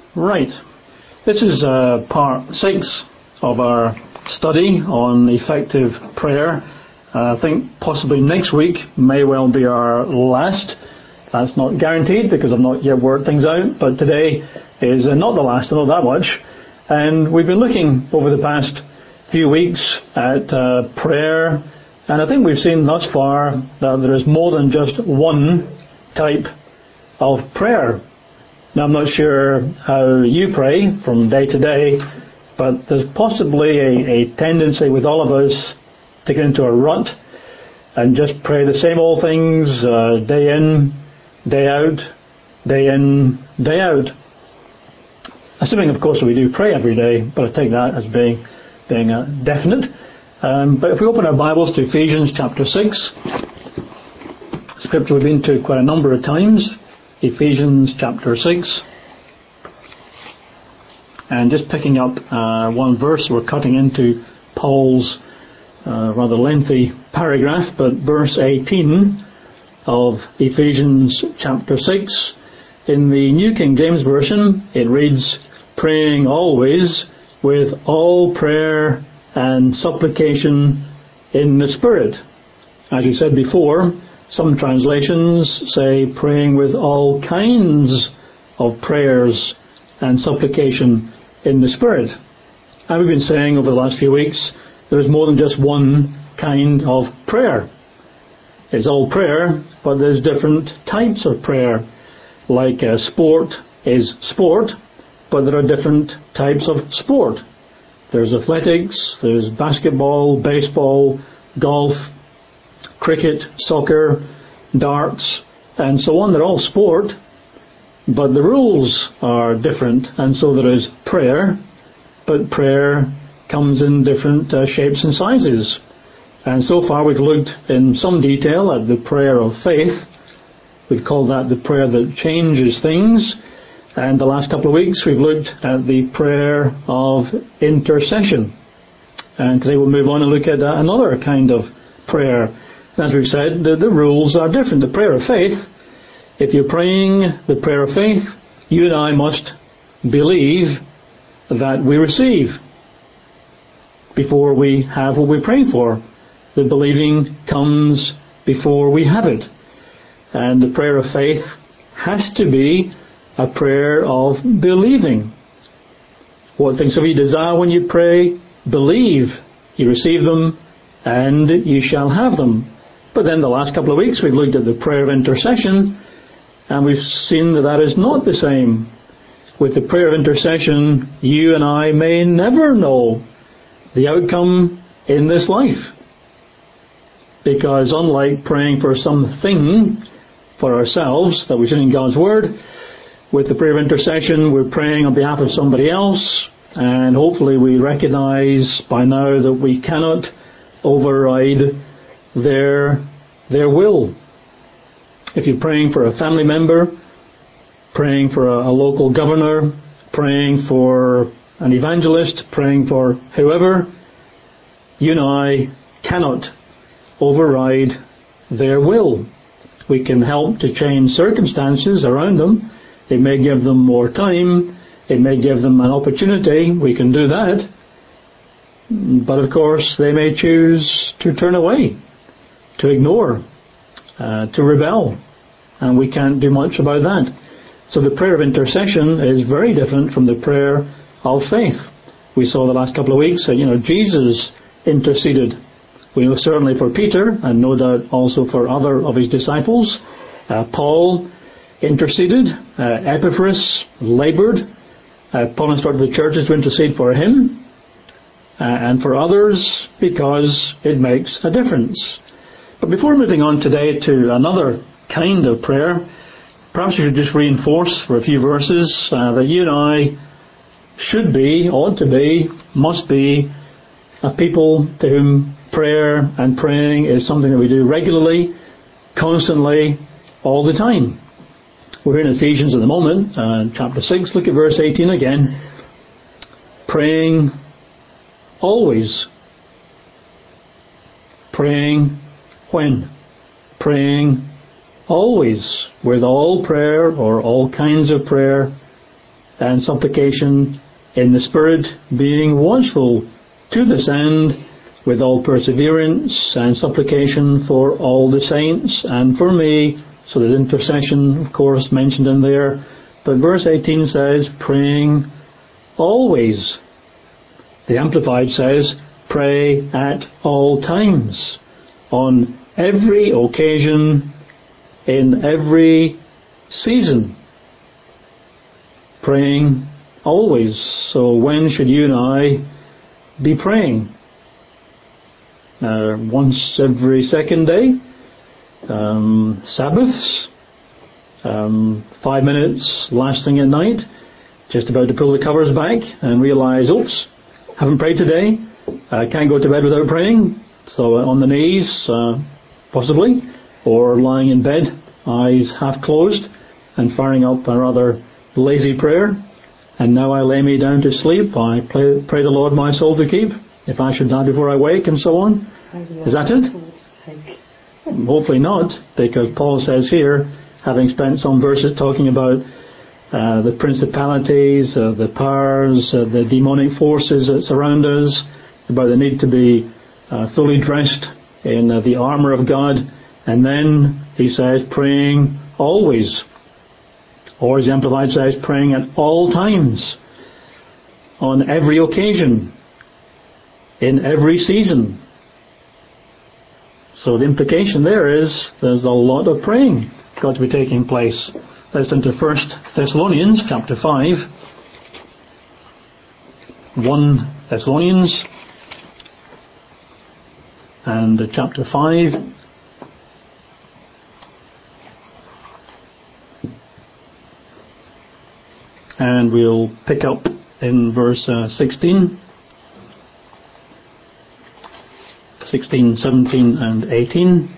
Right. This is part 6 of our study on effective prayer. I think possibly next week may well be our last. That's not guaranteed because I've not yet worked things out, but today is not the last, not that much. And we've been looking over the past few weeks at prayer, and I think we've seen thus far that there is more than just one type of prayer. Now, I'm not sure how you pray from day to day, but there's possibly a tendency with all of us to get into a rut and just pray the same old things day in, day out, day in, day out. Assuming, of course, that we do pray every day, but I take that as being definite. But if we open our Bibles to Ephesians chapter 6, scripture we've been to quite a number of times, Ephesians chapter 6, and just picking up one verse, we're cutting into Paul's rather lengthy paragraph, but verse 18 of Ephesians chapter 6, in the New King James Version, it reads, praying always with all prayer and supplication in the Spirit. As we said before, some translations say praying with all kinds of prayers and supplication in the Spirit. And we've been saying over the last few weeks, there's more than just one kind of prayer. It's all prayer, but there's different types of prayer. Like sport is sport, but there are different types of sport. There's athletics, there's basketball, baseball, golf, cricket, soccer, darts, and so on. They're all sport, but the rules are different, and so there is prayer, but prayer comes in different shapes and sizes. And so far we've looked in some detail at the prayer of faith. We've called that the prayer that changes things. And the last couple of weeks we've looked at the prayer of intercession. And today we'll move on and look at another kind of prayer. As we've said, the rules are different. The prayer of faith, if you're praying the prayer of faith, you and I must believe that we receive before we have what we're praying for. The believing comes before we have it. And the prayer of faith has to be a prayer of believing. What things of you desire when you pray, believe you receive them, and you shall have them. But then the last couple of weeks we've looked at the prayer of intercession, and we've seen that that is not the same. With the prayer of intercession, you and I may never know the outcome in this life. Because unlike praying for something for ourselves that we've seen in God's Word, with the prayer of intercession we're praying on behalf of somebody else, and hopefully we recognize by now that we cannot override their will. If you're praying for a family member, praying for a local governor, praying for an evangelist, praying for whoever, you and I cannot override their will. We can help to change circumstances around them. It may give them more time. It may give them an opportunity. We can do that. But of course, they may choose to turn away, to ignore, to rebel. And we can't do much about that. So the prayer of intercession is very different from the prayer of faith. We saw the last couple of weeks that, Jesus interceded. We know certainly for Peter, and no doubt also for other of his disciples. Paul interceded. Epaphras laboured. Paul instructed the churches to intercede for him and for others because it makes a difference. But before moving on today to another kind of prayer, perhaps we should just reinforce for a few verses that you and I should be, ought to be, must be a people to whom prayer and praying is something that we do regularly, constantly, all the time. We're in Ephesians at the moment, chapter 6. Look at verse 18 again. Praying always. Praying when? Praying always, with all prayer or all kinds of prayer and supplication in the Spirit, being watchful to this end, with all perseverance and supplication for all the saints and for me. So there's intercession, of course, mentioned in there. But verse 18 says, praying always. The Amplified says, pray at all times, on every occasion, in every season. Praying always. So when should you and I be praying? Once every second day? Sabbaths? 5 minutes last thing at night? Just about to pull the covers back and realise, oops, haven't prayed today. Can't go to bed without praying. So on the knees, possibly, or lying in bed, eyes half closed, and firing up a rather lazy prayer. And now I lay me down to sleep. I pray the Lord my soul to keep, if I should die before I wake, and so on. Is that it? Hopefully not, because Paul says here, having spent some verses talking about the principalities, the powers, the demonic forces that surround us, about the need to be fully dressed in the armour of God, and then he says praying always, or as the Amplified says, praying at all times, on every occasion, in every season. So the implication there is there's a lot of praying got to be taking place. Let's turn to 1 Thessalonians chapter 5. 1 Thessalonians and chapter 5. And we'll pick up in verse 16, 17 and 18.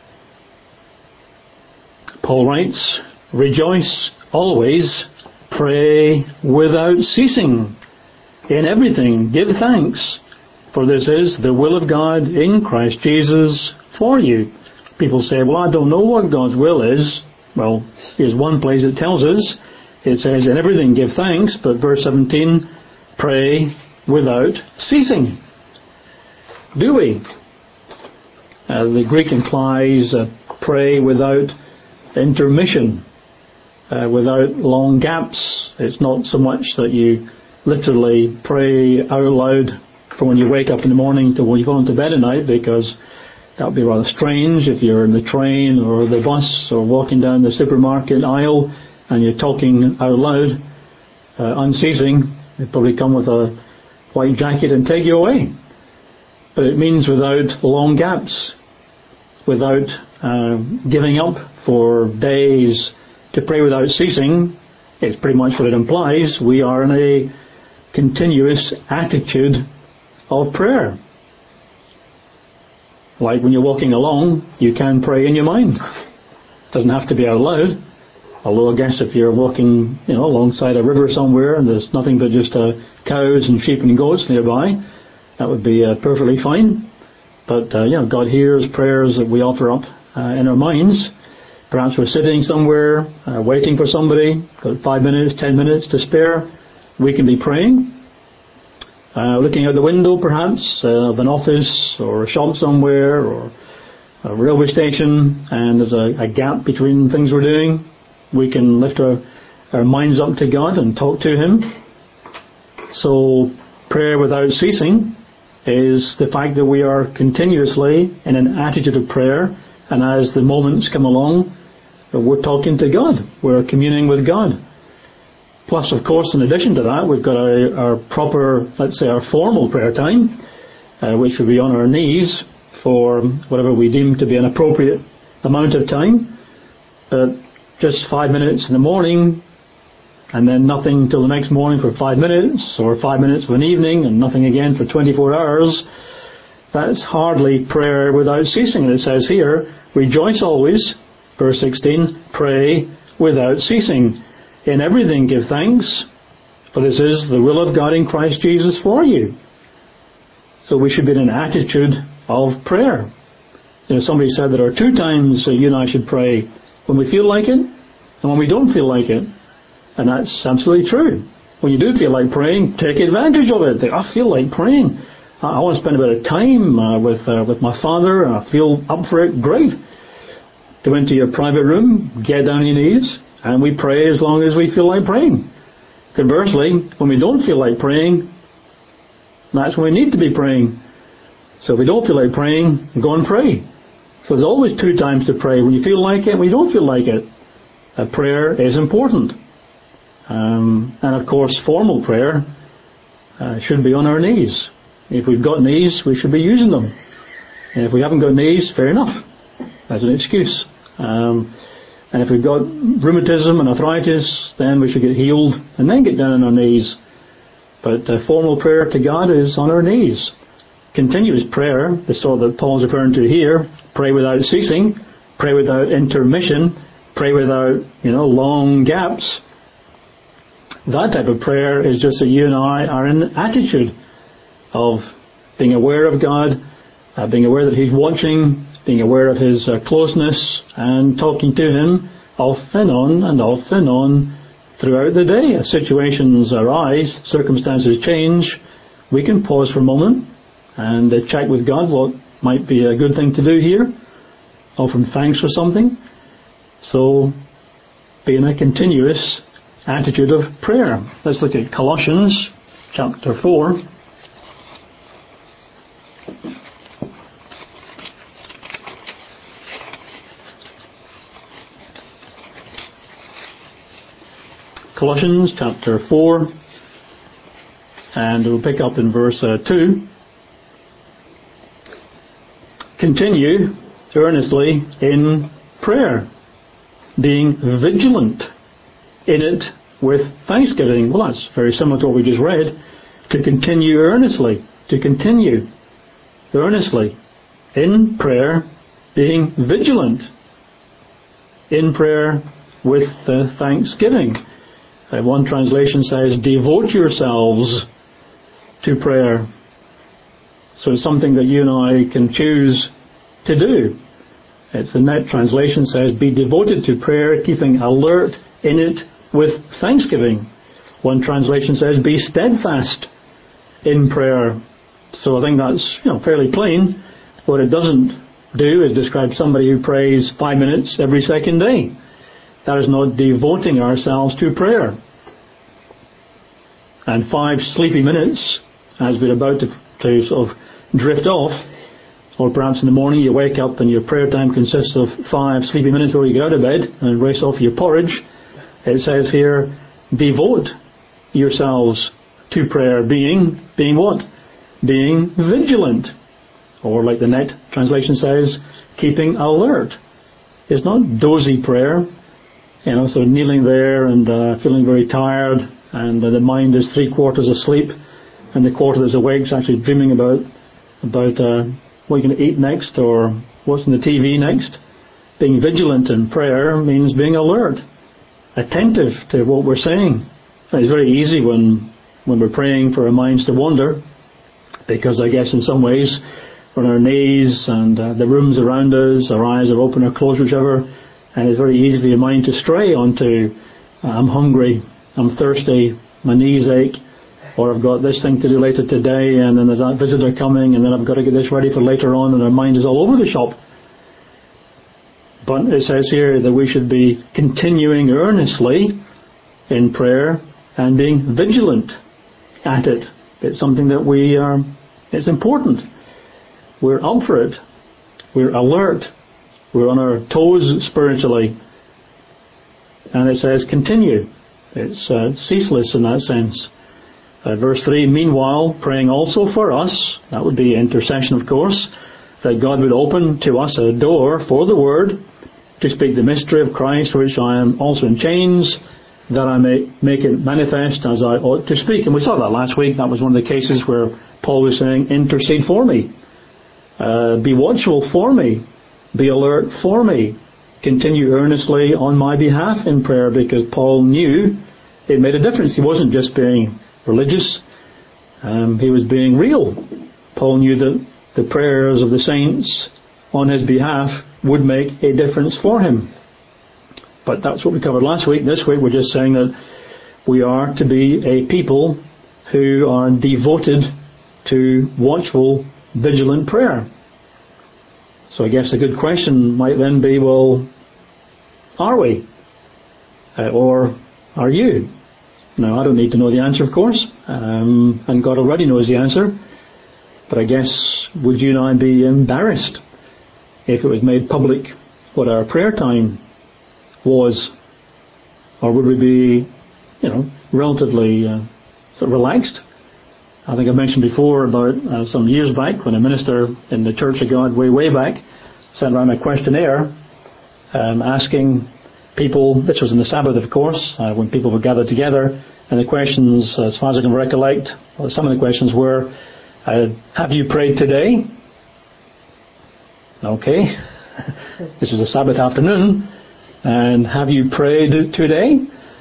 Paul writes, rejoice always, pray without ceasing. In everything give thanks, for this is the will of God in Christ Jesus for you. People say, well, I don't know what God's will is. Well, here's one place it tells us. It says, in everything give thanks, but verse 17, pray without ceasing. Do we? The Greek implies pray without intermission, without long gaps. It's not so much that you literally pray out loud from when you wake up in the morning to when you go into bed at night, because that would be rather strange if you're in the train or the bus or walking down the supermarket aisle and you're talking out loud, unceasing. They'd probably come with a white jacket and take you away. But it means without long gaps, without giving up for days, to pray without ceasing. It's pretty much what it implies. We are in a continuous attitude of prayer. Like when you're walking along, you can pray in your mind. It doesn't have to be out loud. Although I guess if you're walking, alongside a river somewhere and there's nothing but just cows and sheep and goats nearby, that would be perfectly fine. But God hears prayers that we offer up in our minds. Perhaps we're sitting somewhere, waiting for somebody, got 5 minutes, 10 minutes to spare. We can be praying. Looking out the window, perhaps, of an office or a shop somewhere or a railway station, and there's a gap between things we're doing. We can lift our minds up to God and talk to Him. So prayer without ceasing is the fact that we are continuously in an attitude of prayer, and as the moments come along, we're talking to God. We're communing with God. Plus, of course, in addition to that, we've got our proper, let's say, our formal prayer time, which would be on our knees for whatever we deem to be an appropriate amount of time. But just 5 minutes in the morning, and then nothing till the next morning for 5 minutes, or 5 minutes of an evening, and nothing again for 24 hours. That's hardly prayer without ceasing. And it says here, rejoice always, verse 16, pray without ceasing. In everything give thanks, for this is the will of God in Christ Jesus for you. So we should be in an attitude of prayer. Somebody said there are 2 times you and I should pray: when we feel like it, and when we don't feel like it. And that's absolutely true. When you do feel like praying, take advantage of it. I feel like praying. I want to spend a bit of time with my Father, and I feel up for it. Great. Go into your private room, get down on your knees, and we pray as long as we feel like praying. Conversely, when we don't feel like praying, that's when we need to be praying. So if we don't feel like praying, go and pray. So there's always two times to pray. When you feel like it, when you don't feel like it. Prayer is important. And of course, formal prayer should be on our knees. If we've got knees, we should be using them. And if we haven't got knees, fair enough. That's an excuse. And if we've got rheumatism and arthritis, then we should get healed and then get down on our knees. But formal prayer to God is on our knees. Continuous prayer, the sort that Paul's referring to here, pray without ceasing, pray without intermission, pray without, long gaps. That type of prayer is just that you and I are in an attitude of being aware of God, being aware that He's watching, being aware of His closeness, and talking to Him off and on throughout the day. As situations arise, circumstances change, we can pause for a moment and check with God what might be a good thing to do here, offer Him thanks for something. So, be in a continuous attitude of prayer. Let's look at Colossians chapter 4. Colossians chapter 4, and we'll pick up in verse 2. Continue earnestly in prayer, being vigilant in it with thanksgiving. Well, that's very similar to what we just read. To continue earnestly. To continue earnestly in prayer, being vigilant in prayer with thanksgiving. One translation says, devote yourselves to prayer. So it's something that you and I can choose to do. It's the Net translation says, be devoted to prayer, keeping alert in it with thanksgiving. One translation says, be steadfast in prayer. So I think that's fairly plain. What it doesn't do is describe somebody who prays 5 minutes every second day. That is not devoting ourselves to prayer. And 5 sleepy minutes, as we're about to sort of drift off, or perhaps in the morning you wake up and your prayer time consists of 5 sleepy minutes before you get out of bed and race off your porridge. It says here, devote yourselves to prayer, being what? Being vigilant. Or like the Net translation says, keeping alert. It's not dozy prayer, sort of kneeling there and feeling very tired, and the mind is 3/4 asleep, and the quarter that's awake is actually dreaming about what you're going to eat next or what's on the TV next. Being vigilant in prayer means being alert, attentive to what we're saying. It's very easy when we're praying for our minds to wander, because I guess in some ways we're on our knees and the room's around us, our eyes are open or closed, whichever, and it's very easy for your mind to stray onto I'm hungry, I'm thirsty, my knees ache, or I've got this thing to do later today, and then there's that visitor coming, and then I've got to get this ready for later on, and our mind is all over the shop. But it says here that we should be continuing earnestly in prayer and being vigilant at it. It's something that it's important. We're up for it. We're alert. We're on our toes spiritually. And it says continue. It's ceaseless in that sense. Verse 3, meanwhile, praying also for us, that would be intercession of course, that God would open to us a door for the word, to speak the mystery of Christ, for which I am also in chains, that I may make it manifest as I ought to speak. And we saw that last week. That was one of the cases where Paul was saying, intercede for me. Be watchful for me. Be alert for me. Continue earnestly on my behalf in prayer, because Paul knew it made a difference. He wasn't just being religious. He was being real. Paul knew that the prayers of the saints on his behalf would make a difference for him. But that's what we covered last week. This week we're just saying that we are to be a people who are devoted to watchful, vigilant prayer. So I guess a good question might then be, well, are we? Or are you? Now, I don't need to know the answer, of course, and God already knows the answer. But I guess, would you and I be embarrassed if it was made public what our prayer time was? Or would we be, relatively sort of relaxed? I think I mentioned before about some years back when a minister in the Church of God way back sent around a questionnaire asking people, this was on the Sabbath of course, when people were gathered together, and the questions, as far as I can recollect, some of the questions were, have you prayed today? Okay. This was a Sabbath afternoon. And have you prayed today?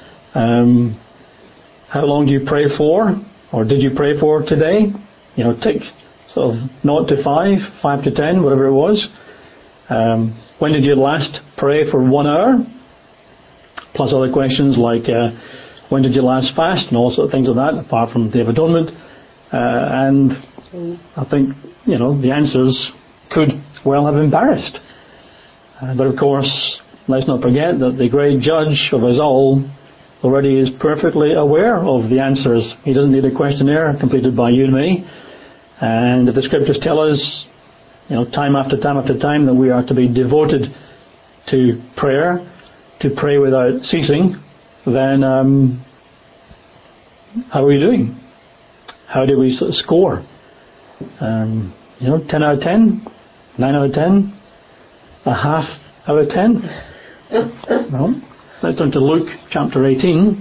How long do you pray for? Or did you pray for today? Tick. So 0 to 5, 5 to 10, whatever it was. When did you last pray for 1 hour? Plus other questions like when did you last fast? And all sorts of things like that, apart from Day of Atonement. And I think, the answers could well have embarrassed. But of course, let's not forget that the great judge of us all already is perfectly aware of the answers. He doesn't need a questionnaire completed by you and me. And if the scriptures tell us, time after time after time that we are to be devoted to prayer, to pray without ceasing, then how are we doing? How do we sort of score? 10 out of 10? 9 out of 10? A half out of 10? No. Let's turn to Luke chapter 18.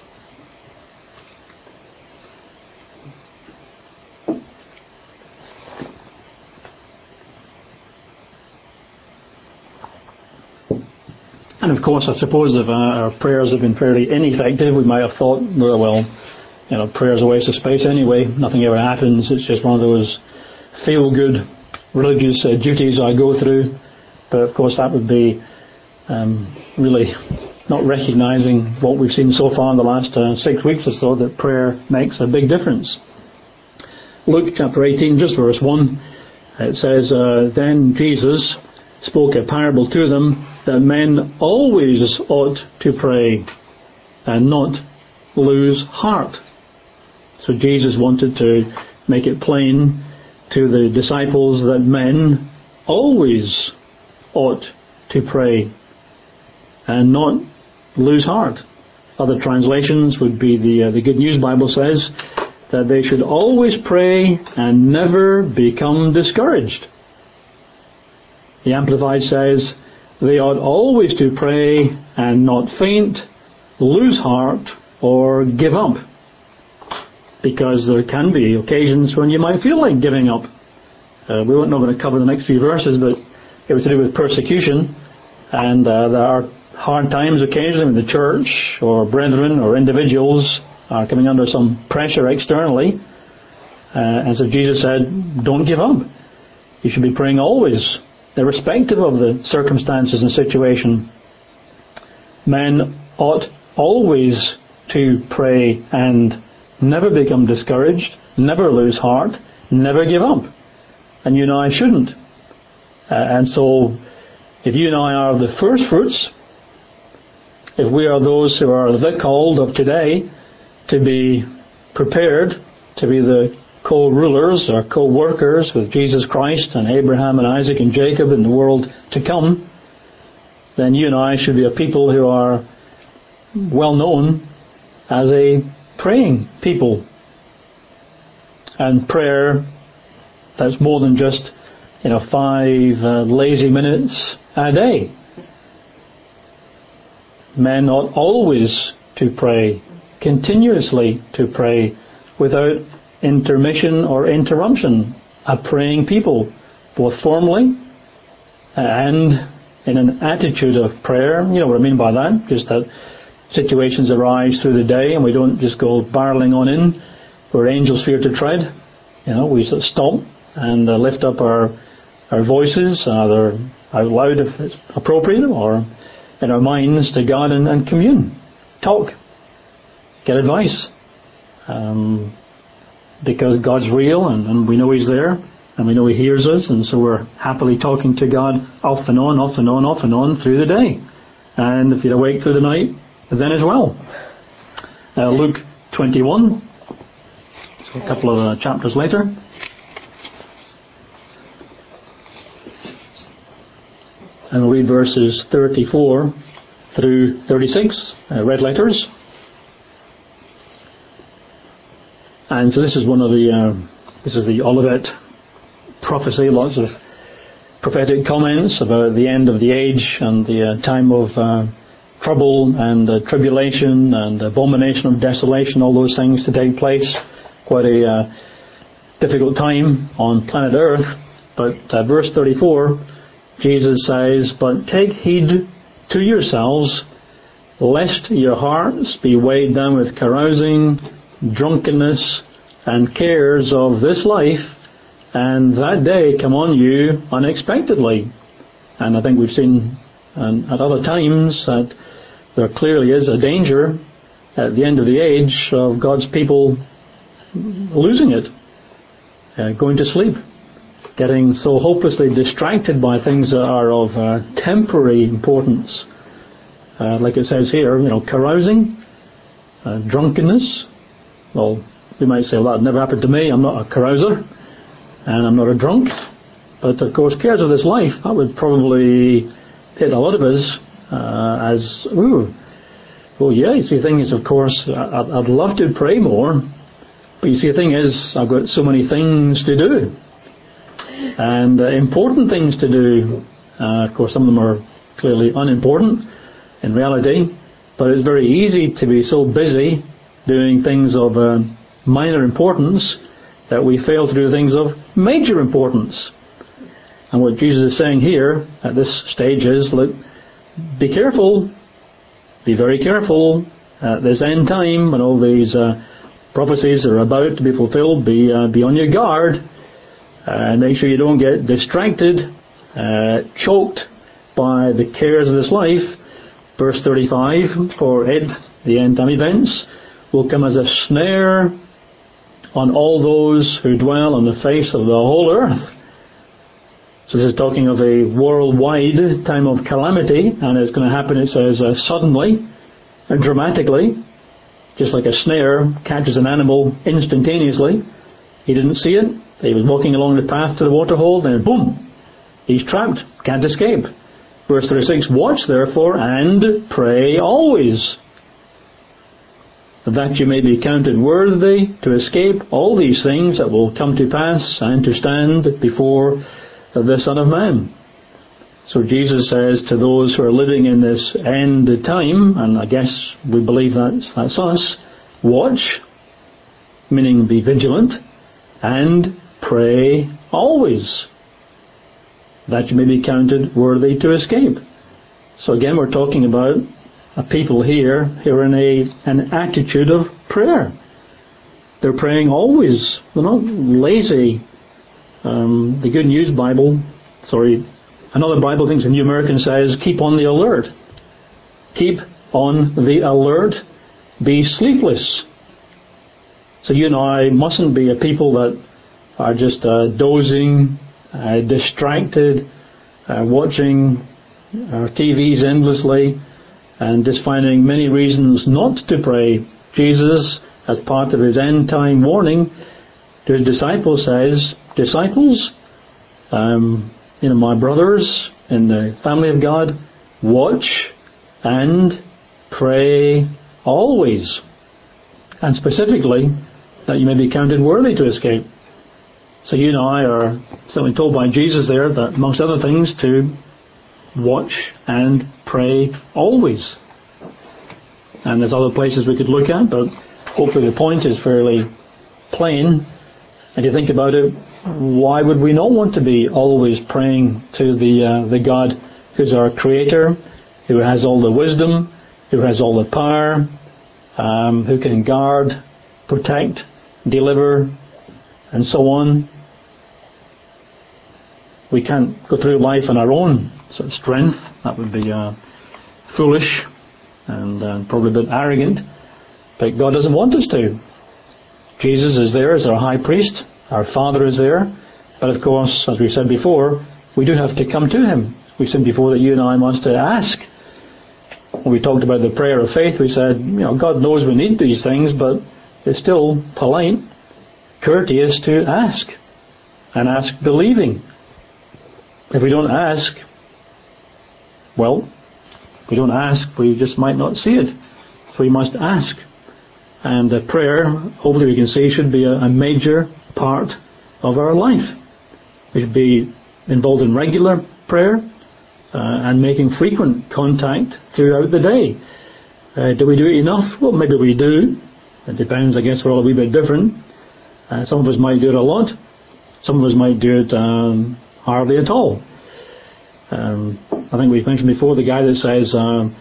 And of course, I suppose if our prayers have been fairly ineffective, we might have thought, prayer's a waste of space anyway. Nothing ever happens. It's just one of those feel-good religious duties I go through. But of course, that would be really not recognising what we've seen so far in the last 6 weeks or so, that prayer makes a big difference. Luke chapter 18, just verse 1, it says, Then Jesus spoke a parable to them that men always ought to pray and not lose heart. So Jesus wanted to make it plain to the disciples that men always ought to pray and not lose heart. Other translations would be the Good News Bible says that they should always pray and never become discouraged. The Amplified says they ought always to pray and not faint, lose heart, or give up. Because there can be occasions when you might feel like giving up. We weren't going to cover the next few verses, but it was to do with persecution. And there are hard times occasionally when the church or brethren or individuals are coming under some pressure externally. And so Jesus said, don't give up. You should be praying always, irrespective of the circumstances and situation. Men ought always to pray and never become discouraged, never lose heart, never give up. And you and I shouldn't. And so, if you and I are the first fruits, if we are those who are the called of today to be prepared to be the co-rulers or co-workers with Jesus Christ and Abraham and Isaac and Jacob in the world to come, then you and I should be a people who are well known as a praying people. And prayer that's more than just 5 lazy minutes a day. Men ought always to pray, continuously to pray, without intermission or interruption. A praying people, both formally and in an attitude of prayer. You know what I mean by that? Just that situations arise through the day and we don't just go barreling on in where angels fear to tread. We sort of stop and lift up our voices, either out loud if it's appropriate or in our minds to God and commune. Talk. get advice. Because God's real and we know He's there and we know He hears us, and so we're happily talking to God off and on, off and on, off and on through the day. And if you're awake through the night, then as well. Luke 21, so a couple of chapters later. And we'll read verses 34 through 36, red letters. And so this is the Olivet prophecy, lots of prophetic comments about the end of the age and the time of trouble and tribulation and abomination of desolation, all those things to take place. Quite a difficult time on planet Earth. But verse 34, Jesus says, "But take heed to yourselves, lest your hearts be weighed down with carousing, drunkenness, and cares of this life, and that day come on you unexpectedly." And I think we've seen at other times that there clearly is a danger at the end of the age of God's people losing it, going to sleep, getting so hopelessly distracted by things that are of temporary importance. Like it says here, carousing, drunkenness. Well, we might say, well, that never happened to me. I'm not a carouser, and I'm not a drunk. But of course, cares of this life, that would probably hit a lot of us as, ooh, well, yeah, you see, the thing is, of course, I'd love to pray more, but you see, the thing is, I've got so many things to do, and important things to do. Of course, some of them are clearly unimportant in reality, but it's very easy to be so busy doing things of minor importance that we fail to do things of major importance. And what Jesus is saying here at this stage is, look, be careful, be very careful at this end time when all these prophecies are about to be fulfilled. Be on your guard and make sure you don't get distracted, choked by the cares of this life. Verse 35, for it, the end time events, will come as a snare on all those who dwell on the face of the whole earth. So this is talking of a worldwide time of calamity, and it's going to happen, it says, suddenly and dramatically, just like a snare catches an animal instantaneously. He didn't see it. He was walking along the path to the waterhole, then boom, he's trapped, can't escape. Verse 36, watch therefore and pray always, that you may be counted worthy to escape all these things that will come to pass and to stand before the Son of Man. So Jesus says to those who are living in this end time, and I guess we believe that's us, watch, meaning be vigilant, and pray always, that you may be counted worthy to escape. So again, we're talking about a people here who are in an attitude of prayer. They're praying always. They're not lazy. The Good News Bible, another Bible, I think the New American, says, keep on the alert. Keep on the alert. Be sleepless. So you and I mustn't be a people that are just dozing, distracted, watching our TVs endlessly, and just finding many reasons not to pray. Jesus, as part of his end time warning to his disciples, says, disciples, my brothers in the family of God, watch and pray always. And specifically, that you may be counted worthy to escape. So you and I are certainly told by Jesus there that, amongst other things, to watch and pray always. And there's other places we could look at, but hopefully the point is fairly plain. And you think about it, why would we not want to be always praying to the God who's our Creator, who has all the wisdom, who has all the power, who can guard, protect, deliver, and so on? We can't go through life on our own sort of strength. That would be foolish and probably a bit arrogant. But God doesn't want us to. Jesus is there as our high priest. Our Father is there. But of course, as we said before, we do have to come to Him. We said before that you and I must ask. When we talked about the prayer of faith, we said, God knows we need these things, but it's still polite, courteous to ask. And ask believing. If we don't ask, we just might not see it. So we must ask. And the prayer, hopefully we can see, should be a major part of our life. We should be involved in regular prayer and making frequent contact throughout the day. Do we do it enough? Well, maybe we do. It depends, I guess, we're all a wee bit different. Some of us might do it a lot. Some of us might do it hardly at all. I think we've mentioned before the guy that says,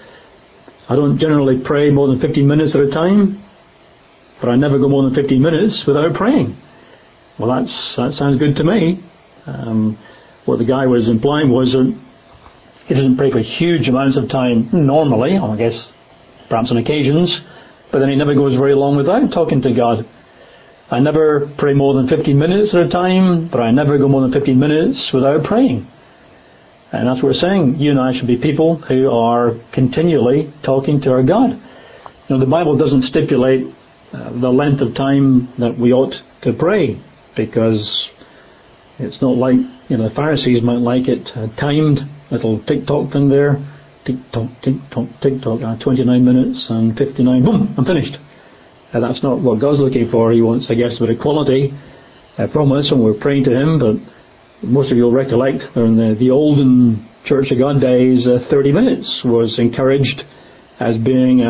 I don't generally pray more than 15 minutes at a time, but I never go more than 15 minutes without praying. Well, that sounds good to me. What the guy was implying was that he doesn't pray for huge amounts of time normally, I guess perhaps on occasions, but then he never goes very long without talking to God. I never pray more than 15 minutes at a time, but I never go more than 15 minutes without praying. And that's what we're saying. You and I should be people who are continually talking to our God. The Bible doesn't stipulate the length of time that we ought to pray, because it's not like, the Pharisees might like it timed, little tick-tock thing there. Tick-tock, tick-tock, tick-tock, 29 minutes and 59, boom, I'm finished. That's not what God's looking for. He wants, I guess, a bit of quality. Problem is, when we're praying to Him, but most of you will recollect, in the olden Church of God days, 30 minutes was encouraged as being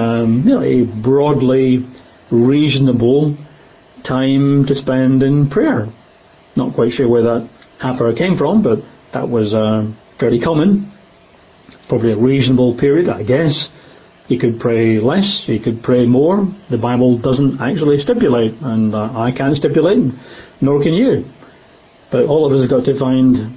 a broadly reasonable time to spend in prayer. Not quite sure where that half hour came from, but that was fairly common. Probably a reasonable period, I guess. You could pray less, you could pray more. The Bible doesn't actually stipulate, and I can't stipulate, nor can you. But all of us have got to find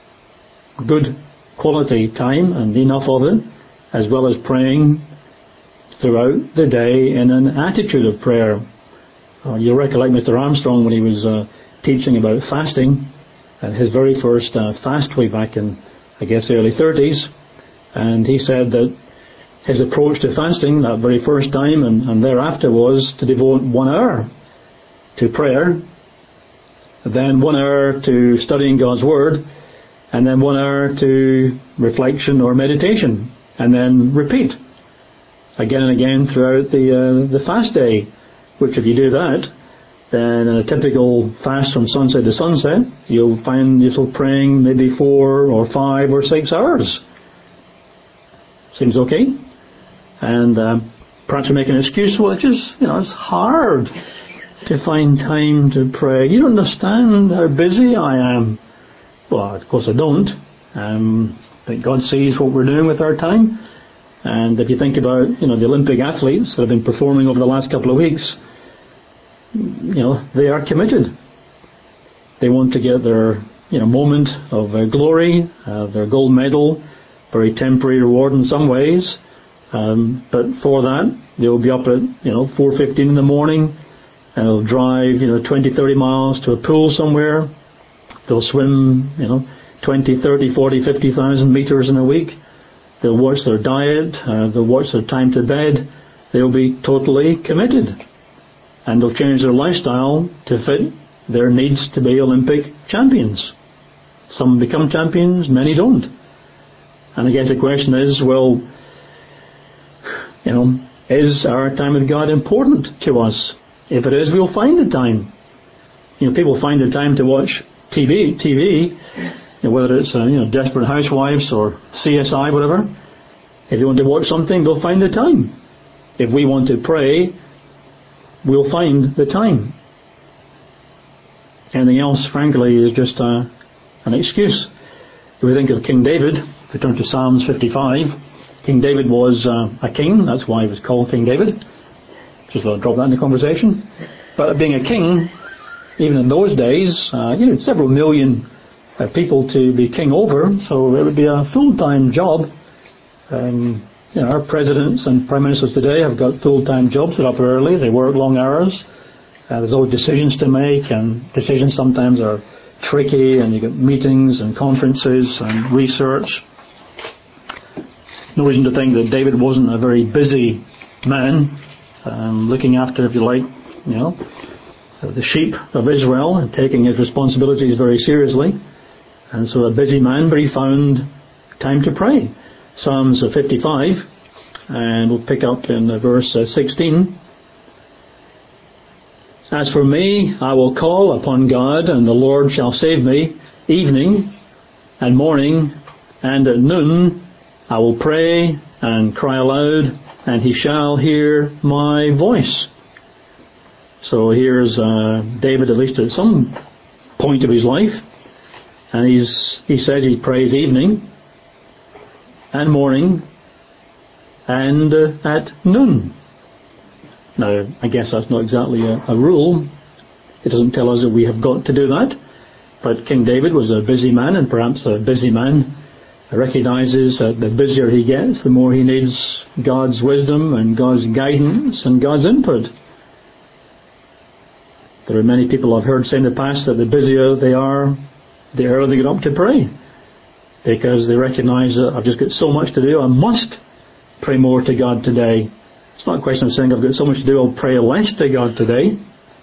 good quality time and enough of it, as well as praying throughout the day in an attitude of prayer. You'll recollect Mr. Armstrong when he was teaching about fasting, and his very first fast way back in, I guess, the early 30s, and he said that his approach to fasting that very first time and thereafter was to devote 1 hour to prayer, then 1 hour to studying God's Word, and then 1 hour to reflection or meditation, and then repeat again and again throughout the fast day. Which, if you do that, then in a typical fast from sunset to sunset, you'll find yourself praying maybe 4 or 5 or 6 hours. Seems okay? And perhaps you make an excuse, well, it's hard to find time to pray. You don't understand how busy I am. Well, of course I don't. But God sees what we're doing with our time. And if you think about, the Olympic athletes that have been performing over the last couple of weeks, they are committed. They want to get their, moment of glory, their gold medal, very temporary reward in some ways. But for that, they'll be up at, 4:15 in the morning, and they'll drive, 20, 30 miles to a pool somewhere. They'll swim, 20, 30, 40, 50,000 meters in a week. They'll watch their diet, they'll watch their time to bed. They'll be totally committed. And they'll change their lifestyle to fit their needs to be Olympic champions. Some become champions, many don't. And I guess the question is, well, is our time with God important to us? If it is, we'll find the time. People find the time to watch TV, whether it's Desperate Housewives or CSI, whatever. If you want to watch something, they'll find the time. If we want to pray, we'll find the time. Anything else, frankly, is just an excuse. If we think of King David, if we turn to Psalms 55, King David was a king. That's why he was called King David. Just thought I'd drop that in the conversation. But being a king, even in those days, several million people to be king over, so it would be a full-time job. our presidents and prime ministers today have got full-time jobs. They're up early. They work long hours. There's always decisions to make, and decisions sometimes are tricky, and you get meetings and conferences and research. No reason to think that David wasn't a very busy man, looking after, if you like, the sheep of Israel and taking his responsibilities very seriously. And so a busy man, but he found time to pray. Psalms 55, and we'll pick up in verse 16. As for me, I will call upon God, and the Lord shall save me. Evening and morning and at noon I will pray and cry aloud, and he shall hear my voice. So here's David, at least at some point of his life, and he says he prays evening and morning and at noon. Now, I guess that's not exactly a rule. It doesn't tell us that we have got to do that. But King David was a busy man, and perhaps a busy man recognises that the busier he gets, the more he needs God's wisdom and God's guidance and God's input. There are many people I've heard say in the past that the busier they are, the earlier they get up to pray, because they recognise that I've just got so much to do, I must pray more to God today. It's not a question of saying I've got so much to do, I'll pray less to God today.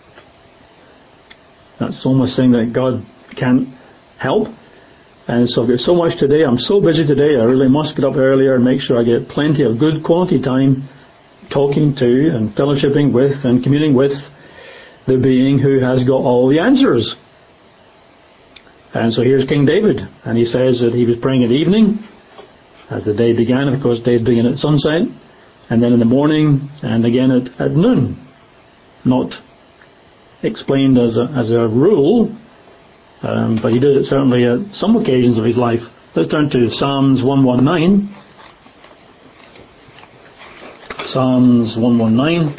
That's almost saying that God can't help. And so I've got so much today, I'm so busy today, I really must get up earlier and make sure I get plenty of good quality time talking to and fellowshipping with and communing with the being who has got all the answers. And so here's King David, and he says that he was praying at evening as the day began. Of course, days begin at sunset, and then in the morning, and again at noon. Not explained as a rule, but he did it certainly at some occasions of his life. Let's turn to Psalms 119. Psalms 119.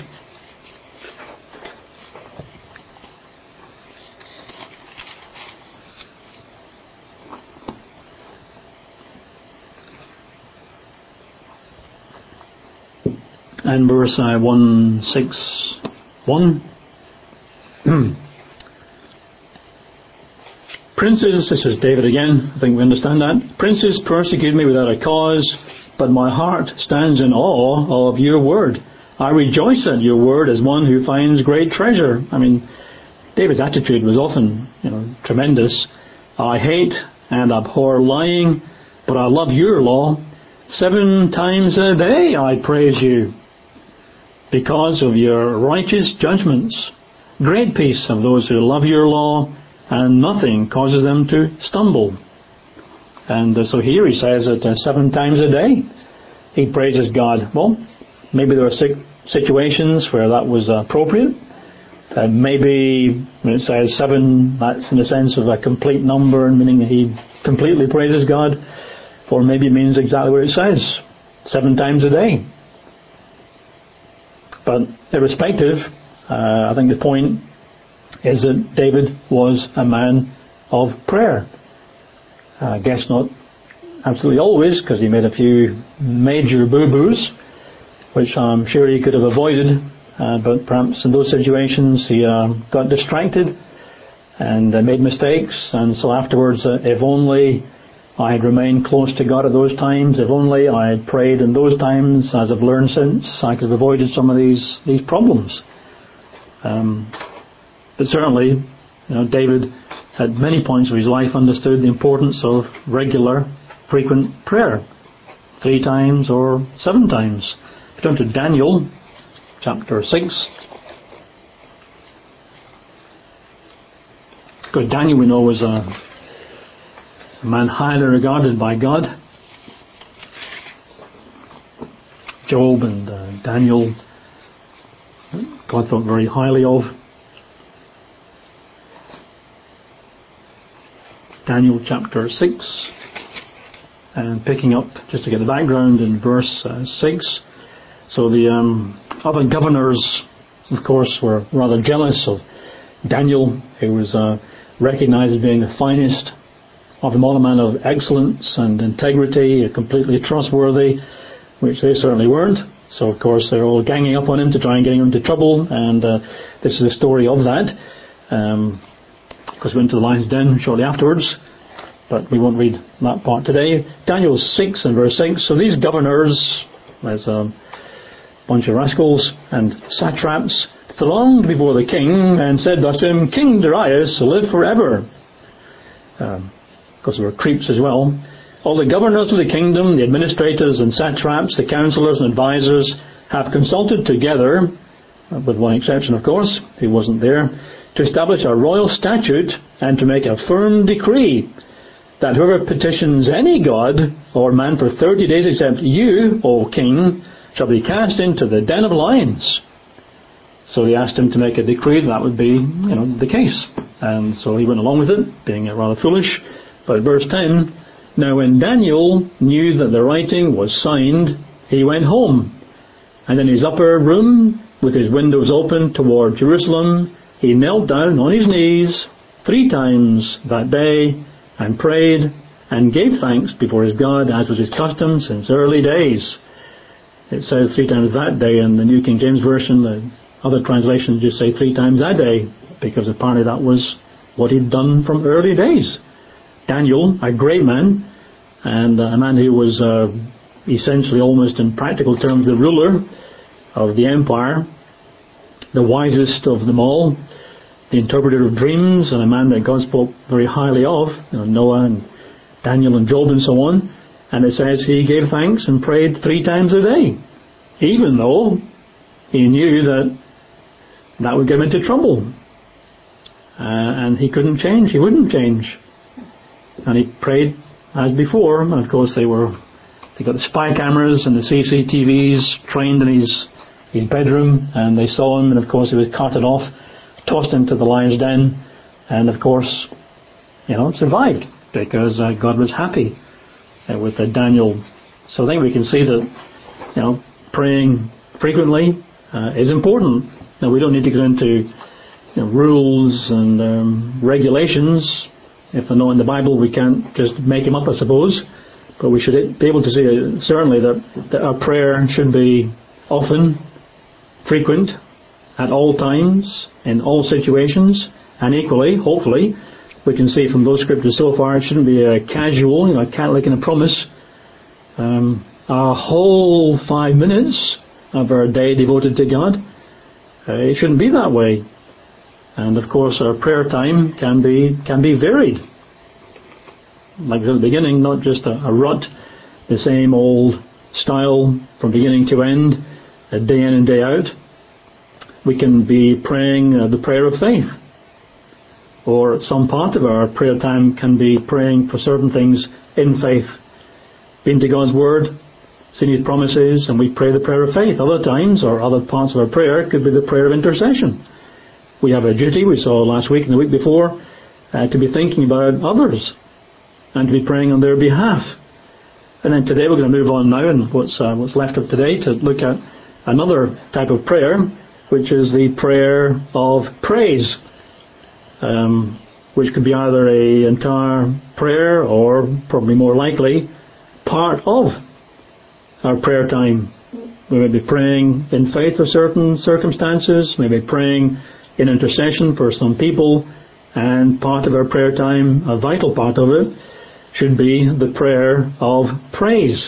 And verse 161. Princes, this is David again, I think we understand that. Princes persecute me without a cause, but my heart stands in awe of your word. I rejoice at your word as one who finds great treasure. I mean, David's attitude was often, tremendous. I hate and abhor lying, but I love your law. 7 times a day I praise you because of your righteous judgments. Great peace of those who love your law, and nothing causes them to stumble. And so here he says that 7 times a day he praises God. Well, maybe there are situations where that was appropriate. Maybe when it says 7, that's in the sense of a complete number, meaning that he completely praises God. Or maybe it means exactly what it says, 7 times a day. But irrespective, I think the point is that David was a man of prayer. I guess not absolutely always, because he made a few major boo-boos, which I'm sure he could have avoided. But perhaps in those situations he got distracted and made mistakes. And so afterwards, if only I had remained close to God at those times, if only I had prayed in those times, as I've learned since, I could have avoided some of these problems. But certainly, David at many points of his life understood the importance of regular, frequent prayer, 3 times or 7 times. If you turn to Daniel, chapter 6. Because Daniel, we know, was a man highly regarded by God. Job and Daniel, God thought very highly of. Daniel chapter 6, and picking up, just to get the background, in verse 6. So the other governors, of course, were rather jealous of Daniel, who was recognized as being the finest of them all, a man of excellence and integrity, completely trustworthy, which they certainly weren't. So, of course, they're all ganging up on him to try and get him into trouble, and this is the story of that. Because we went to the lion's den shortly afterwards, but we won't read that part today. Daniel 6 and verse 6. So these governors, there's a bunch of rascals and satraps, thronged before the king and said thus to him, King Darius, live forever. Because there were creeps as well. All the governors of the kingdom, the administrators and satraps, the counselors and advisors have consulted together, with one exception of course, who wasn't there, to establish a royal statute and to make a firm decree that whoever petitions any god or man for 30 days except you, O king, shall be cast into the den of lions. So they asked him to make a decree that would be, the case. And so he went along with it, being rather foolish. But verse 10, now when Daniel knew that the writing was signed, he went home. And in his upper room, with his windows open toward Jerusalem, he knelt down on his knees 3 times that day and prayed and gave thanks before his God, as was his custom since early days. It says 3 times that day in the New King James Version. The other translations just say 3 times a day, because apparently that was what he'd done from early days. Daniel, a great man, and a man who was essentially almost in practical terms the ruler of the empire, the wisest of them all, the interpreter of dreams, and a man that God spoke very highly of, Noah and Daniel and Job and so on. And it says he gave thanks and prayed 3 times a day, even though he knew that would get him into trouble. And he couldn't change, he wouldn't change. And he prayed as before, and of course they got the spy cameras and the CCTVs trained in his bedroom, and they saw him, and of course he was carted off, tossed into the lion's den, and of course, survived, because God was happy with Daniel. So I think we can see that, praying frequently is important. Now we don't need to go into rules and regulations. If they're not in the Bible, we can't just make them up, I suppose. But we should be able to see certainly that our prayer should be often, frequent, at all times, in all situations, and equally, hopefully, we can see from those scriptures so far, it shouldn't be a casual, kind of like in a promise, a whole 5 minutes of our day devoted to God. It shouldn't be that way. And of course our prayer time can be varied. Like at the beginning, not just a rut, the same old style from beginning to end, day in and day out. We can be praying the prayer of faith. Or some part of our prayer time can be praying for certain things in faith. Being to God's Word, seeing His promises, and we pray the prayer of faith. Other times, or other parts of our prayer, could be the prayer of intercession. We have a duty, we saw last week and the week before, to be thinking about others and to be praying on their behalf. And then today we're going to move on now, and what's left of today, to look at another type of prayer, which is the prayer of praise, which could be either an entire prayer or, probably more likely, part of our prayer time. We may be praying in faith for certain circumstances, maybe praying in intercession for some people, and part of our prayer time, a vital part of it, should be the prayer of praise.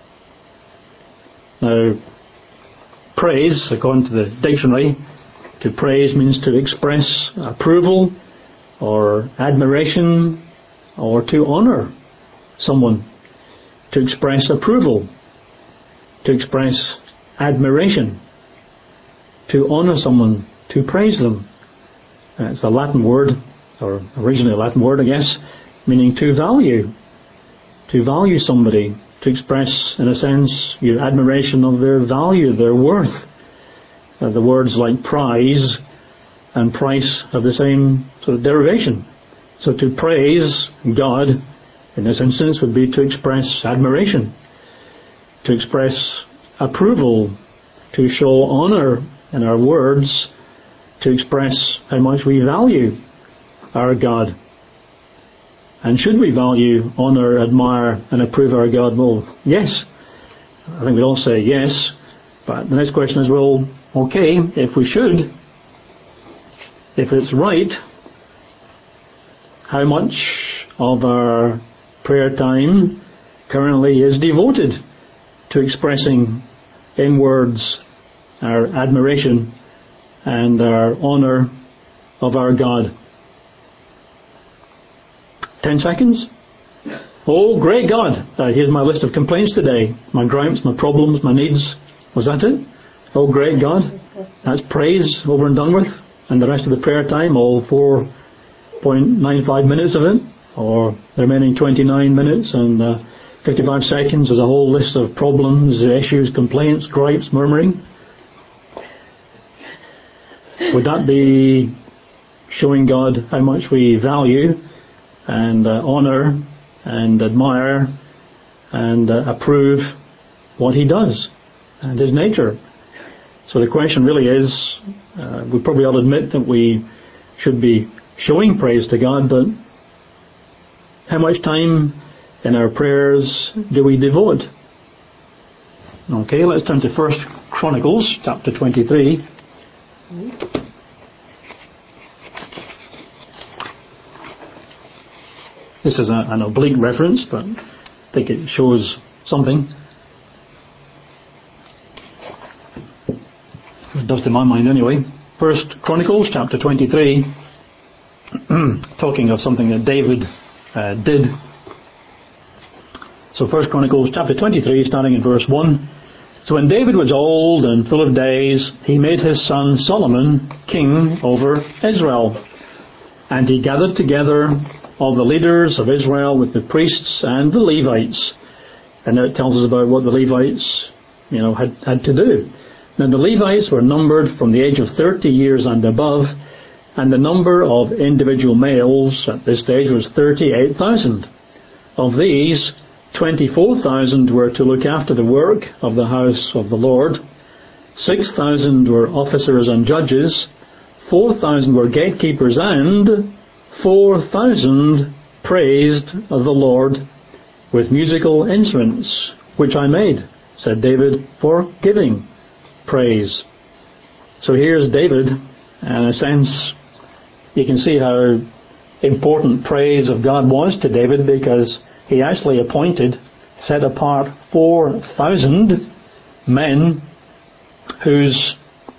Now, praise, according to the dictionary, to praise means to express approval or admiration, or to honour someone. To express approval, to express admiration, to honour someone, to praise them. It's a Latin word, or originally a Latin word, I guess, meaning to value somebody, to express, in a sense, your admiration of their value, their worth. The words like prize and price have the same sort of derivation. So to praise God, in this instance, would be to express admiration, to express approval, to show honour in our words, to express how much we value our God. And should we value, honour, admire and approve our God? Well, yes. I think we'd all say yes. But the next question is, well, okay, if we should, if it's right, how much of our prayer time currently is devoted to expressing in words our admiration and our honour of our God? 10 seconds? Oh, great God, here's my list of complaints today. My gripes, my problems, my needs. Was that it? Oh, great God. That's praise over and done with. And the rest of the prayer time, all 4.95 minutes of it, or the remaining 29 minutes and 55 seconds is a whole list of problems, issues, complaints, gripes, murmuring. Would that be showing God how much we value and honour and admire and approve what He does and His nature? So the question really is, we probably all admit that we should be showing praise to God, but how much time in our prayers do we devote? Okay, let's turn to 1 Chronicles chapter 23. This is an oblique reference, but I think it shows something. It does to my mind anyway. 1 Chronicles chapter 23, talking of something that David did. So 1 Chronicles chapter 23, starting in verse 1. So when David was old and full of days, he made his son Solomon king over Israel. And he gathered together all the leaders of Israel with the priests and the Levites. And that tells us about what the Levites, had to do. Now the Levites were numbered from the age of 30 years and above, and the number of individual males at this stage was 38,000. Of these, 24,000 were to look after the work of the house of the Lord, 6,000 were officers and judges, 4,000 were gatekeepers, and 4,000 praised the Lord with musical instruments, which I made, said David, for giving praise. So here's David, and in a sense, you can see how important praise of God was to David, because he actually set apart 4,000 men whose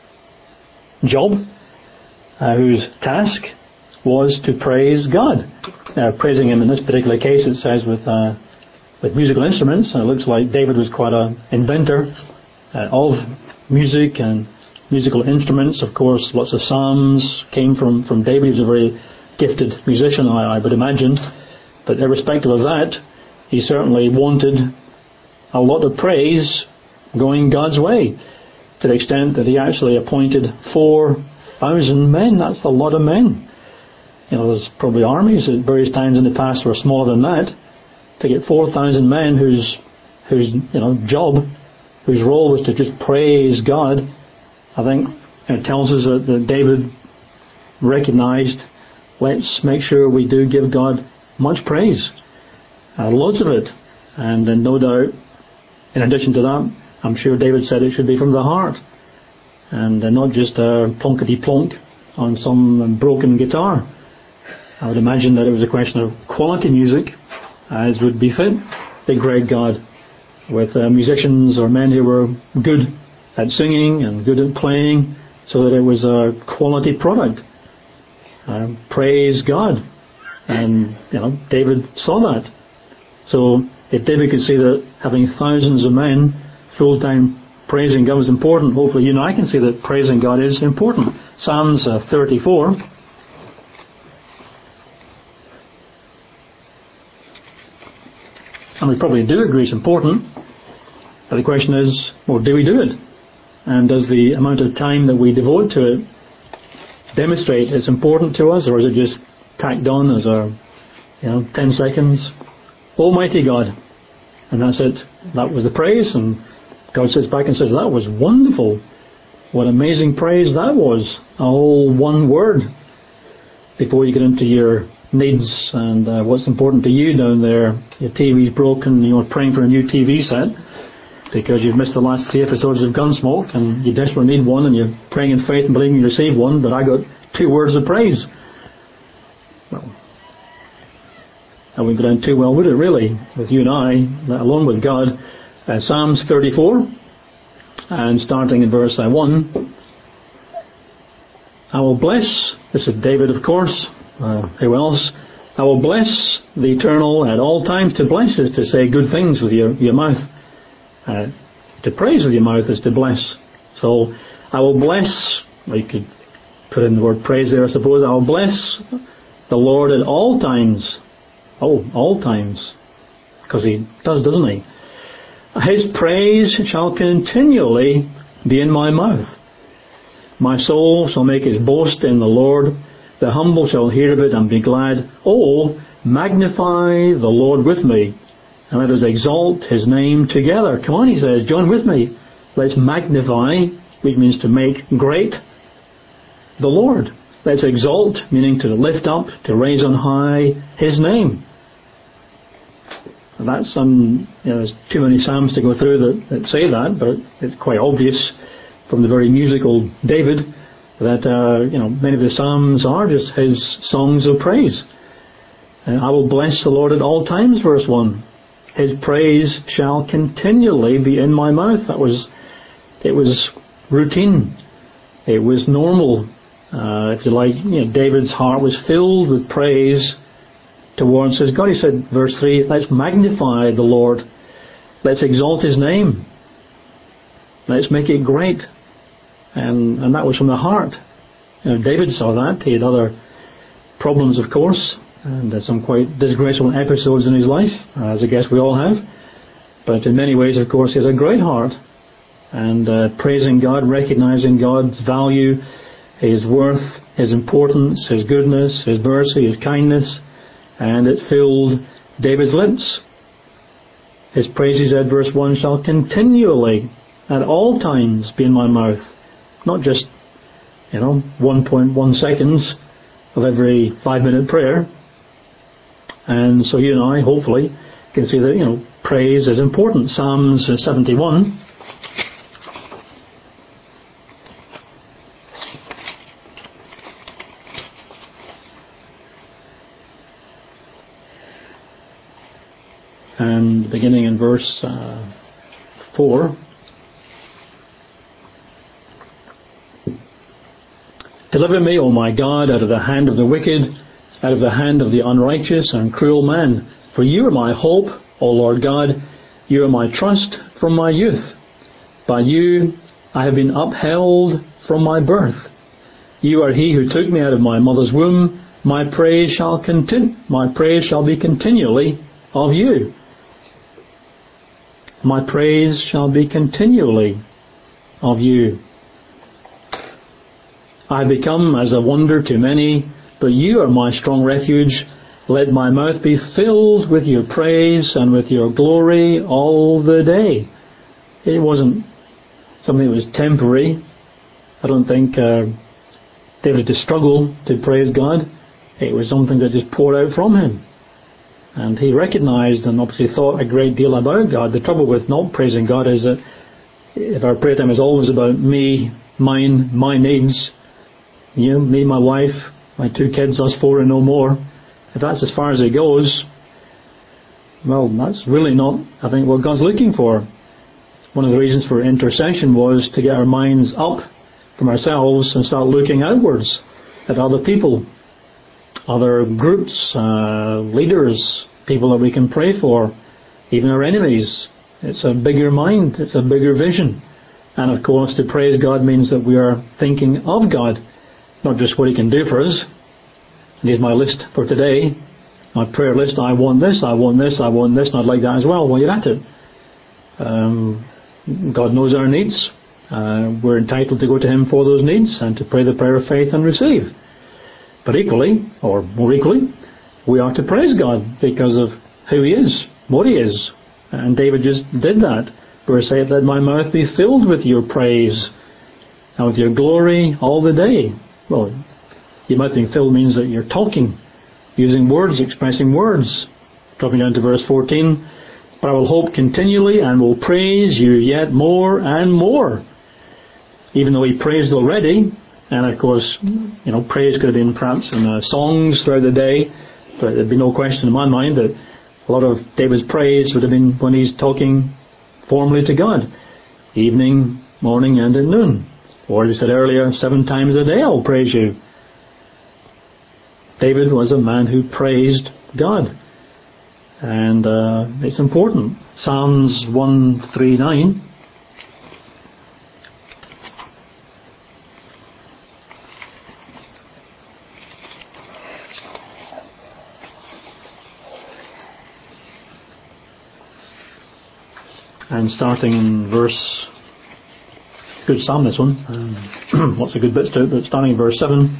job, whose task was to praise God. Praising Him in this particular case, it says with musical instruments, and it looks like David was quite an inventor of music and musical instruments. Of course, lots of psalms came from David. He was a very gifted musician, I would imagine. But irrespective of that, he certainly wanted a lot of praise going God's way, to the extent that he actually appointed 4,000 men. That's a lot of men. There's probably armies at various times in the past were smaller than that. To get 4,000 men whose job, whose role was to just praise God, I think it tells us that David recognized, let's make sure we do give God much praise, loads of it. And then no doubt, in addition to that, I'm sure David said it should be from the heart, and not just a plonkety-plonk on some broken guitar. I would imagine that it was a question of quality music, as would befit the great God, with musicians or men who were good at singing and good at playing, so that it was a quality product. Praise God. And, David saw that. So if David could see that having thousands of men full-time praising God was important, hopefully I can see that praising God is important. Psalms 34. And we probably do agree it's important, but the question is, well, do we do it? And does the amount of time that we devote to it demonstrate it's important to us, or is it just tacked on as a 10 seconds? Almighty God. And that's it. That was the praise, and God sits back and says, that was wonderful. What amazing praise that was. A whole one word. Before you get into your needs and what's important to you down there. Your TV's broken, you're praying for a new TV set. because you've missed the last 3 episodes of Gunsmoke and you desperately need one and you're praying in faith and believing you receive one, but I got 2 words of praise. Well, that wouldn't go down too well, would it really, with you and I, let alone with God? Psalms 34, and starting in verse 1, I will bless, this is David of course, who else? I will bless the Eternal at all times. To bless is to say good things with your mouth. To praise with your mouth is to bless. So, I will bless, well, you could put in the word praise there I suppose. I will bless the Lord at all times. Oh, all times. Because He does, doesn't He? His praise shall continually be in my mouth. My soul shall make its boast in the Lord. The humble shall hear of it and be glad. Oh, magnify the Lord with me, and let us exalt His name together. Come on, he says, join with me. Let's magnify, which means to make great, the Lord. Let's exalt, meaning to lift up, to raise on high His name. And that's there's too many psalms to go through that say that, but it's quite obvious from the very musical David that many of the psalms are just his songs of praise. I will bless the Lord at all times, verse 1. His praise shall continually be in my mouth. It was routine. It was normal. If you like, David's heart was filled with praise towards his God. He said, verse 3, let's magnify the Lord. Let's exalt His name. Let's make it great. And that was from the heart. David saw that. He had other problems, of course, and some quite disgraceful episodes in his life, as I guess we all have. But in many ways, of course, he has a great heart. And praising God, recognizing God's value, His worth, His importance, His goodness, His mercy, His kindness. And it filled David's lips. His praise, he said, verse 1, shall continually, at all times, be in my mouth. Not just, 1.1 seconds of every 5-minute prayer. And so you and I, hopefully, can see that, praise is important. Psalms 71. And beginning in verse 4. Deliver me, O my God, out of the hand of the wicked, out of the hand of the unrighteous and cruel man. For you are my hope, O Lord God. You are my trust from my youth. By you I have been upheld from my birth. You are He who took me out of my mother's womb. My praise shall be continually of you. My praise shall be continually of you. I have become as a wonder to many, but you are my strong refuge. Let my mouth be filled with your praise and with your glory all the day. It wasn't something that was temporary. I don't think David had to struggle to praise God. It was something that just poured out from him. And he recognized and obviously thought a great deal about God. The trouble with not praising God is that if our prayer time is always about me, mine, my needs, me, my wife, my 2 kids, us 4 and no more, if that's as far as it goes, well, that's really not, I think, what God's looking for. One of the reasons for intercession was to get our minds up from ourselves and start looking outwards at other people, other groups, leaders, people that we can pray for, even our enemies. It's a bigger mind, it's a bigger vision. And of course, to praise God means that we are thinking of God, not just what He can do for us. And here's my list for today, my prayer list. I want this, I want this, I want this, and I'd like that as well. Well, you're at it. God knows our needs. We're entitled to go to Him for those needs and to pray the prayer of faith and receive. But equally, or more equally, we are to praise God because of who He is, what He is. And David just did that. Verse 8, let my mouth be filled with your praise and with your glory all the day. Well, your mouth being filled means that you're talking, using words, expressing words. Dropping down to verse 14, But I will hope continually and will praise you yet more and more. Even though he praised already, and of course, praise could have been perhaps in songs throughout the day, but there'd be no question in my mind that a lot of David's praise would have been when he's talking formally to God. Evening, morning and at noon. Or as we said earlier, 7 times a day I'll praise you. David was a man who praised God. And it's important. Psalms 139. And starting in verse... It's a good psalm, this one. Lots of good bits to it, but starting in verse 7.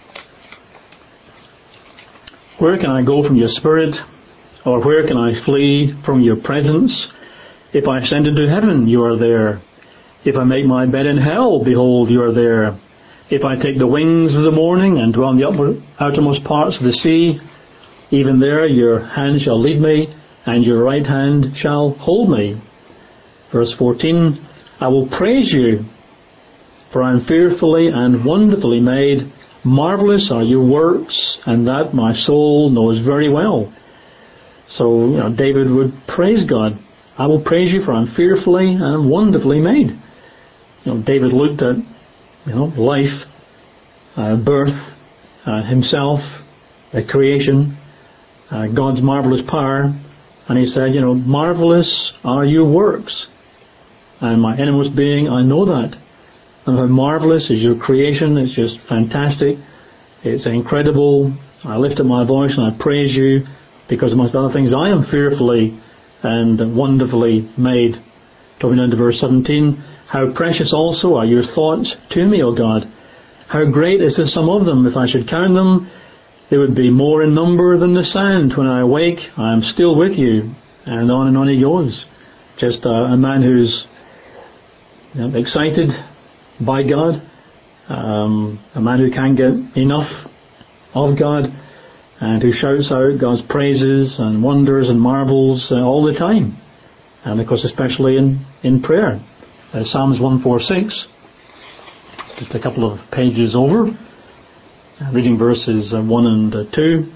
Where can I go from your spirit? Or where can I flee from your presence? If I ascend into heaven, you are there. If I make my bed in hell, behold, you are there. If I take the wings of the morning and dwell in the outermost parts of the sea, even there your hand shall lead me, and your right hand shall hold me. Verse 14, I will praise you, for I am fearfully and wonderfully made. Marvelous are your works, and that my soul knows very well. So, David would praise God. I will praise you, for I am fearfully and wonderfully made. David looked at, life, birth, himself, creation, God's marvelous power, and he said, marvelous are your works. And my innermost being, I know that. And how marvelous is your creation. It's just fantastic. It's incredible. I lift up my voice and I praise you, because amongst other things, I am fearfully and wonderfully made. Talking down to verse 17, how precious also are your thoughts to me, O God. How great is the sum of them. If I should count them, they would be more in number than the sand. When I awake, I am still with you. And on he goes. Just a man who's excited by God, a man who can't get enough of God, and who shouts out God's praises and wonders and marvels all the time, and of course especially in prayer. Psalms 146, just a couple of pages over, reading verses 1 and 2.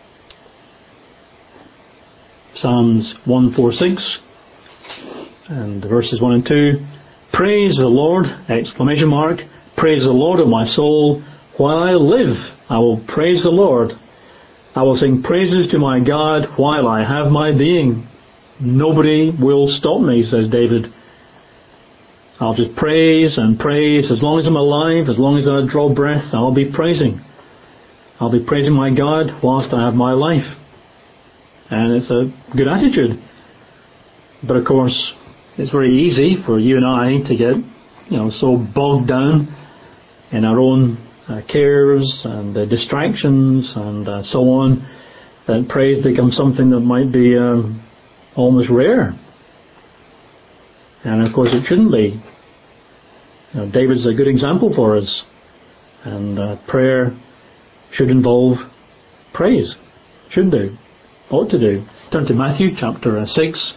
Psalms 146 and verses 1 and 2. Praise the Lord, exclamation mark, praise the Lord, O my soul. While I live, I will praise the Lord. I will sing praises to my God while I have my being. Nobody will stop me, says David. I'll just praise and praise. As long as I'm alive, as long as I draw breath, I'll be praising. I'll be praising my God whilst I have my life. And it's a good attitude. But of course, it's very easy for you and I to get, so bogged down in our own cares and distractions and so on, that praise becomes something that might be almost rare. And of course it shouldn't be. David's a good example for us. And prayer should involve praise. Should do. Ought to do. Turn to Matthew chapter 6.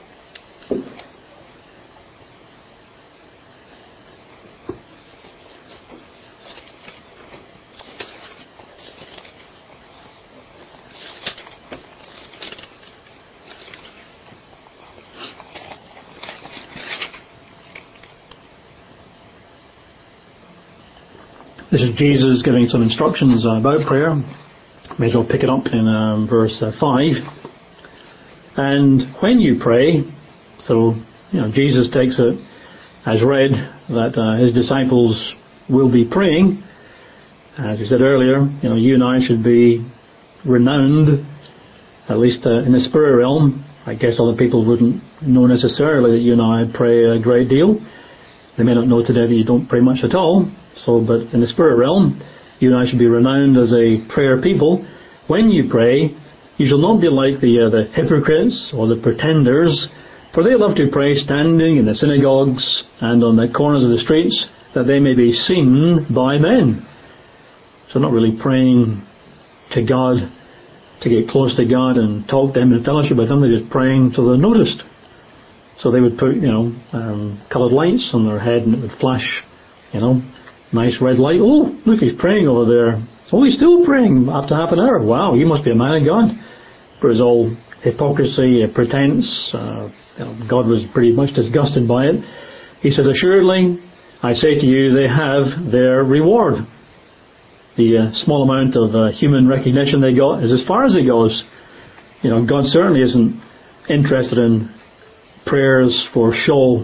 This is Jesus giving some instructions about prayer. May as well pick it up in verse 5. And when you pray, so Jesus takes it as read that his disciples will be praying. As we said earlier, you and I should be renowned, at least in the spirit realm. I guess other people wouldn't know necessarily that you and I pray a great deal. They may not know today that you don't pray much at all. But in the spirit realm, you and I should be renowned as a prayer people. When you pray, you shall not be like the hypocrites or the pretenders, for they love to pray standing in the synagogues and on the corners of the streets, that they may be seen by men. So not really praying to God to get close to God and talk to Him and fellowship with Him. They're just praying so they're noticed. So they would put, coloured lights on their head, and it would flash, nice red light. Oh, look, he's praying over there. Oh, he's still praying after half an hour. Wow, he must be a man of God. But it was all hypocrisy, pretense. God was pretty much disgusted by it. He says, assuredly, I say to you, they have their reward. The small amount of human recognition they got is as far as it goes. God certainly isn't interested in prayers for show.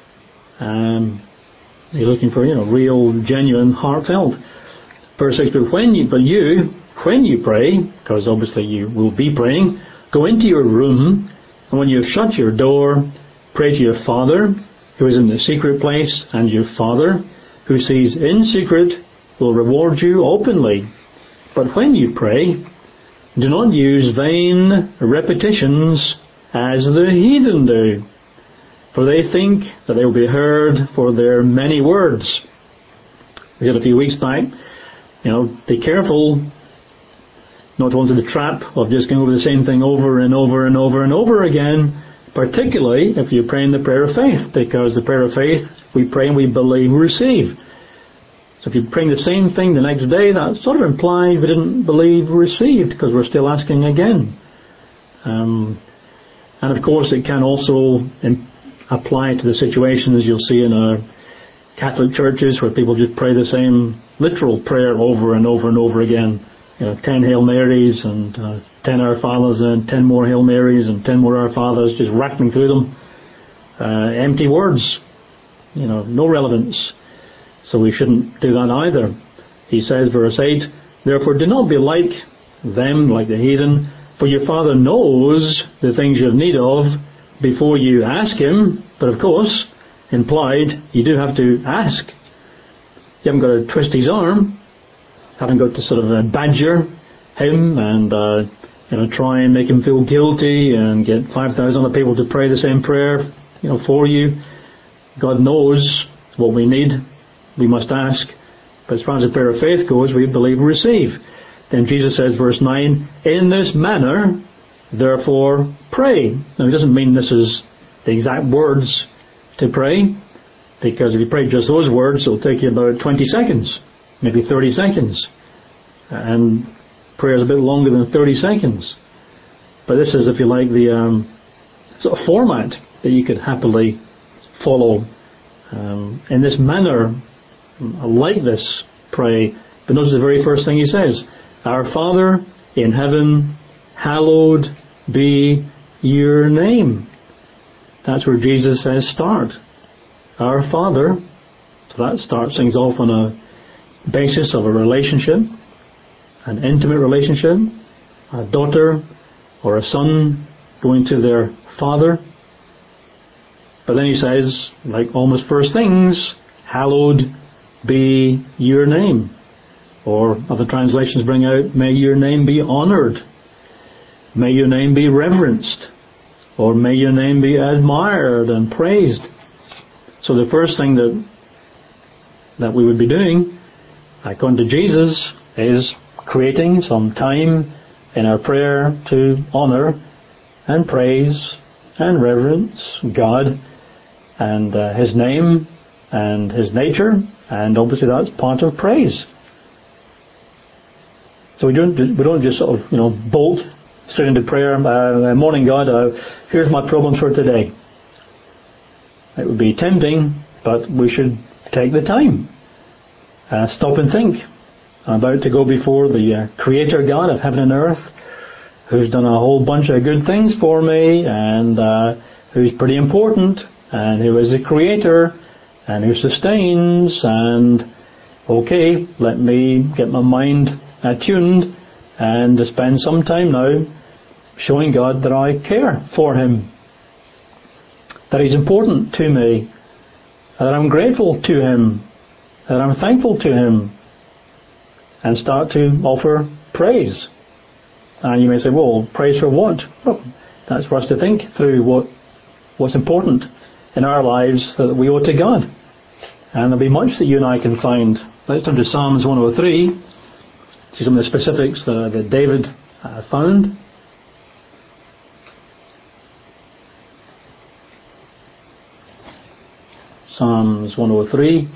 You're looking for, real, genuine, heartfelt. Verse 6, but when you pray, because obviously you will be praying, go into your room, and when you have shut your door, pray to your Father, who is in the secret place, and your Father, who sees in secret, will reward you openly. But when you pray, do not use vain repetitions as the heathen do, for they think that they will be heard for their many words. We had a few weeks back, be careful not to fall into the trap of just going over the same thing over and over and over and over again, particularly if you're praying the prayer of faith, because the prayer of faith, we pray and we believe we receive. So if you're praying the same thing the next day, that sort of implies we didn't believe we received, because we're still asking again. And of course it can also apply to the situations you'll see in our Catholic churches where people just pray the same literal prayer over and over and over again. 10 Hail Marys and 10 Our Fathers and 10 more Hail Marys and 10 more Our Fathers, just rattling through them. Empty words, no relevance. So we shouldn't do that either. He says, verse 8, therefore do not be like them, like the heathen, for your Father knows the things you have need of before you ask Him. But of course, implied, you do have to ask. You haven't got to twist His arm. Haven't got to sort of badger Him and try and make Him feel guilty and get 5,000 other people to pray the same prayer for you. God knows what we need. We must ask. But as far as the prayer of faith goes, we believe we receive. Then Jesus says, verse 9, in this manner, therefore, pray. Now, it doesn't mean this is the exact words to pray, because if you pray just those words, it'll take you about 20 seconds, maybe 30 seconds. And prayer is a bit longer than 30 seconds. But this is, if you like, the sort of format that you could happily follow. In this manner, like this, pray. But notice the very first thing he says, Our Father in heaven, hallowed be your name. That's where Jesus says start. Our Father. So that starts things off on a basis of a relationship, an intimate relationship, a daughter or a son going to their father. But then he says, like almost first things, hallowed be your name. Or other translations bring out, may your name be honoured. May your name be reverenced. Or may your name be admired and praised. So the first thing that we would be doing, according to Jesus, is creating some time in our prayer to honour and praise and reverence God and His name and His nature, and obviously that's part of praise. So we don't just sort of bolt straight into prayer. Morning, God. Here's my problems for today. It would be tempting, but we should take the time. Stop and think. I'm about to go before the Creator God of heaven and earth, who's done a whole bunch of good things for me, and who's pretty important, and who is the Creator, and who sustains, and okay, let me get my mind attuned and spend some time now showing God that I care for Him, that He's important to me, that I'm grateful to Him, that I'm thankful to Him, and start to offer praise. And you may say, well, praise for what? Well, that's for us to think through what's important in our lives that we owe to God. And there'll be much that you and I can find. Let's turn to Psalms 103. See some of the specifics that David found? Psalms 103.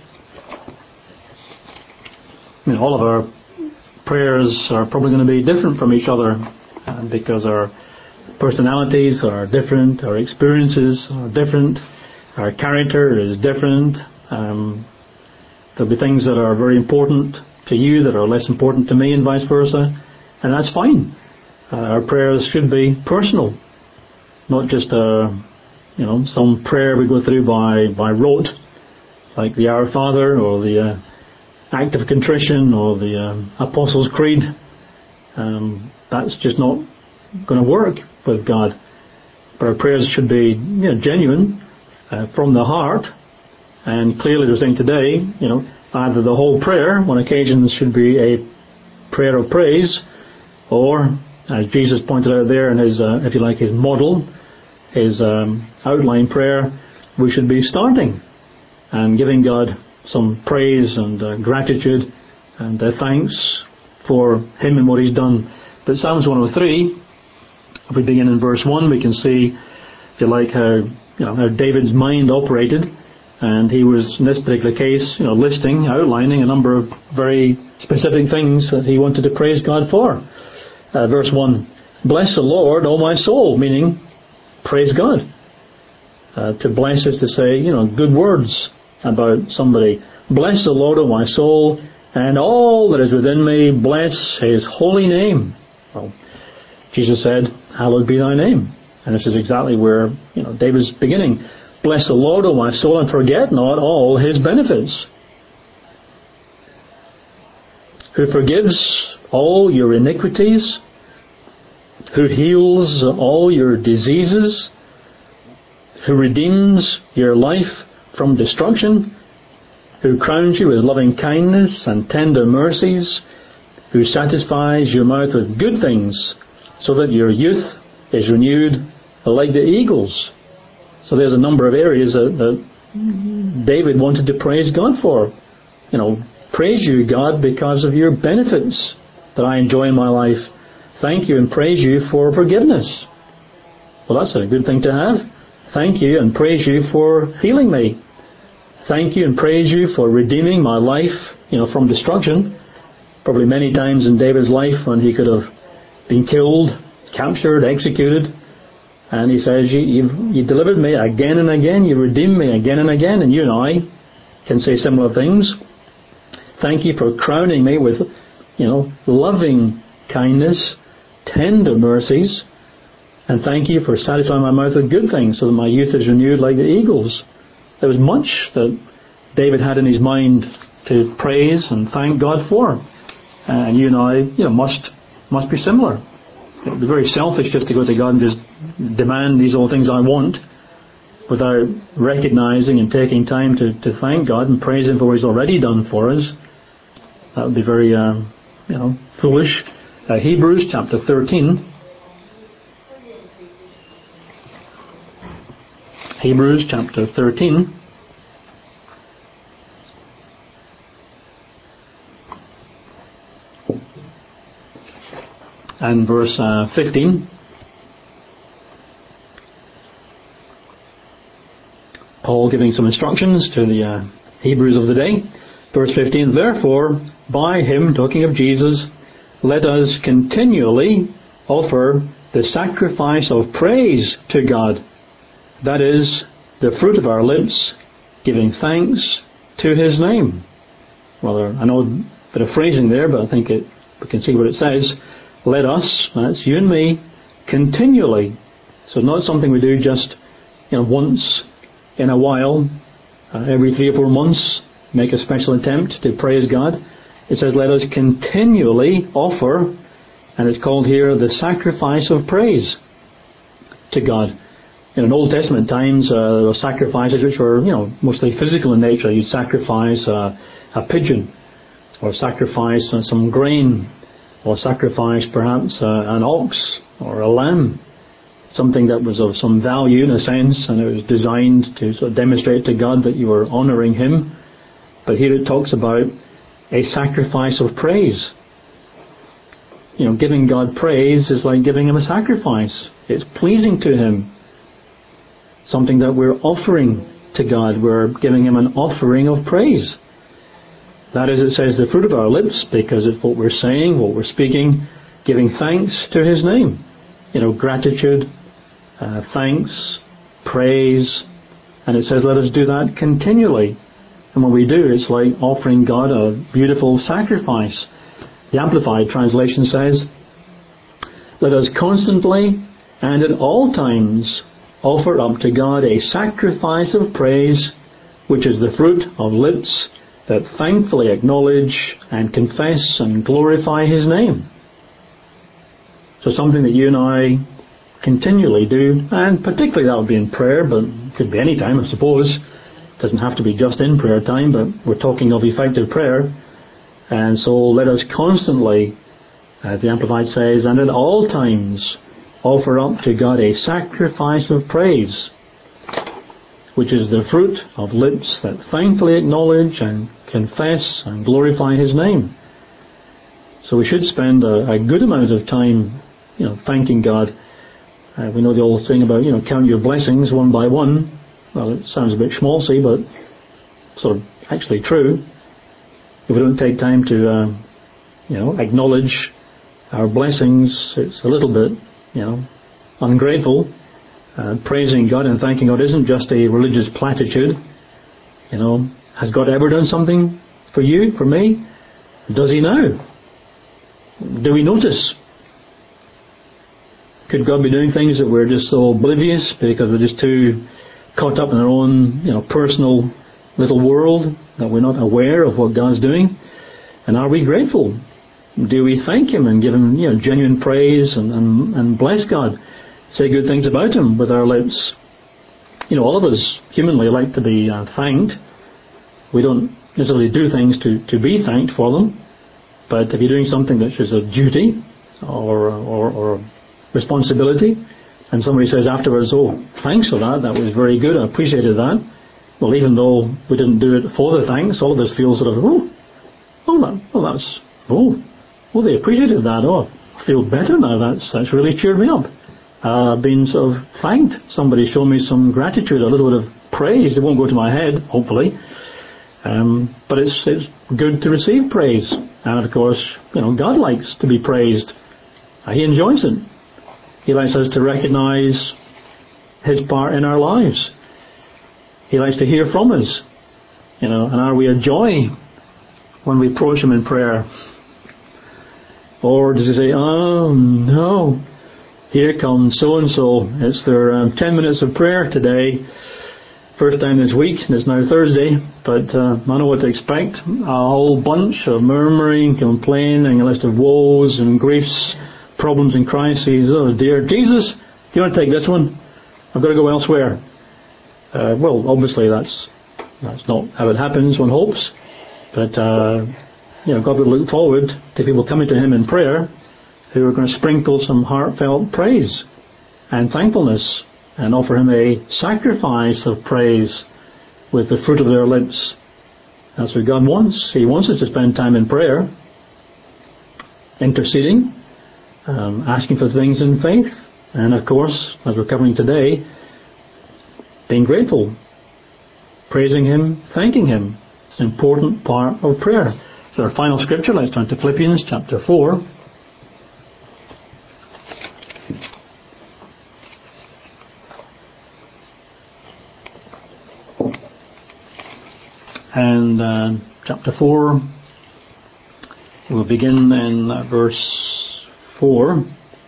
I mean, all of our prayers are probably going to be different from each other because our personalities are different, our experiences are different, our character is different. There'll be things that are very important to you that are less important to me, and vice versa, and that's fine. Our prayers should be personal, not just some prayer we go through by rote, like the Our Father or the Act of Contrition or the Apostles' Creed. That's just not going to work with God. But our prayers should be genuine, from the heart. And clearly we're saying today, either the whole prayer, on occasions, should be a prayer of praise, or, as Jesus pointed out there in his, if you like, his model, his outline prayer, we should be starting and giving God some praise and gratitude and thanks for him and what he's done. But Psalms 103, if we begin in verse 1, we can see, if you like, how David's mind operated. And he was, in this particular case, outlining a number of very specific things that he wanted to praise God for. Verse 1, bless the Lord, O my soul, meaning praise God. To bless is to say, good words about somebody. Bless the Lord, O my soul, and all that is within me, bless his holy name. Well, Jesus said, hallowed be thy name. And this is exactly where, David's beginning. Bless the Lord, O my soul, and forget not all his benefits. Who forgives all your iniquities, who heals all your diseases, who redeems your life from destruction, who crowns you with loving kindness and tender mercies, who satisfies your mouth with good things, so that your youth is renewed like the eagles. So there's a number of areas that David wanted to praise God for. Praise you, God, because of your benefits that I enjoy in my life. Thank you and praise you for forgiveness. Well, that's a good thing to have. Thank you and praise you for healing me. Thank you and praise you for redeeming my life, from destruction. Probably many times in David's life when he could have been killed, captured, executed. And he says, you delivered me again and again. You redeemed me again and again. And you and I can say similar things. Thank you for crowning me with, loving kindness, tender mercies. And thank you for satisfying my mouth with good things so that my youth is renewed like the eagles. There was much that David had in his mind to praise and thank God for. And you and I, must be similar. It would be very selfish just to go to God and just demand these all things I want without recognizing and taking time to thank God and praise him for what he's already done for us. That would be very, foolish. Hebrews chapter 13. Hebrews chapter 13. And verse 15. Paul giving some instructions to the Hebrews of the day. Verse 15, therefore, by him, talking of Jesus, let us continually offer the sacrifice of praise to God. That is, the fruit of our lips, giving thanks to his name. Well, I know a bit of phrasing there, but I think we can see what it says. Let us, that's you and me, continually. So not something we do just once in a while, every 3 or 4 months, make a special attempt to praise God. It says let us continually offer, and it's called here the sacrifice of praise to God. In Old Testament times, there were sacrifices which were mostly physical in nature. You'd sacrifice a pigeon, or sacrifice some grain, or sacrifice perhaps an ox or a lamb, something that was of some value in a sense, and it was designed to sort of demonstrate to God that you were honouring him. But here it talks about a sacrifice of praise. giving God praise is like giving Him a sacrifice. It's pleasing to Him. Something that we're offering to God. We're giving Him an offering of praise. That is, it says, the fruit of our lips, because it's what we're saying, what we're speaking, giving thanks to His name. Gratitude, thanks, praise. And it says, let us do that continually. And when we do, it's like offering God a beautiful sacrifice. The Amplified Translation says, let us constantly and at all times offer up to God a sacrifice of praise, which is the fruit of lips that thankfully acknowledge and confess and glorify His name. So something that you and I continually do, and particularly that would be in prayer, but it could be any time, I suppose. It doesn't have to be just in prayer time, but we're talking of effective prayer. And so let us constantly, as the Amplified says, and at all times offer up to God a sacrifice of praise, which is the fruit of lips that thankfully acknowledge and confess and glorify His name. So we should spend a good amount of time, thanking God. We know the old saying about, count your blessings one by one. Well, it sounds a bit schmaltzy, but sort of actually true. If we don't take time to, acknowledge our blessings, it's a little bit, ungrateful. Praising God and thanking God isn't just a religious platitude. Has God ever done something for you, for me? Does He now? Do we notice? Could God be doing things that we're just so oblivious because we're just too caught up in our own, personal little world that we're not aware of what God's doing? And are we grateful? Do we thank Him and give Him, genuine praise and bless God? Say good things about Him with our lips. All of us humanly like to be thanked. We don't necessarily do things to be thanked for them. But if you're doing something that's just a duty or responsibility, and somebody says afterwards, oh, thanks for that, that was very good, I appreciated that. Well, even though we didn't do it for the thanks, all of us feel sort of, they appreciated that. Oh, I feel better now. That's really cheered me up. Been sort of thanked. Somebody showed me some gratitude, a little bit of praise. It won't go to my head, hopefully. But it's good to receive praise. And of course, God likes to be praised. He enjoys it. He likes us to recognize His part in our lives. He likes to hear from us. And are we a joy when we approach Him in prayer? Or does He say, oh no, here comes so-and-so. It's their 10 minutes of prayer today. First time this week, and it's now Thursday, but I know what to expect. A whole bunch of murmuring, complaining, a list of woes and griefs, problems and crises. Oh dear, Jesus, do you want to take this one? I've got to go elsewhere. Well, obviously that's not how it happens, one hopes. But, God would look forward to people coming to Him in prayer who are going to sprinkle some heartfelt praise and thankfulness and offer Him a sacrifice of praise with the fruit of their lips. That's what God wants. He wants us to spend time in prayer, interceding, asking for things in faith, and of course, as we're covering today, being grateful, praising Him, thanking Him. It's an important part of prayer. So our final scripture, let's turn to Philippians chapter 4. And chapter 4, we'll begin in verse 4.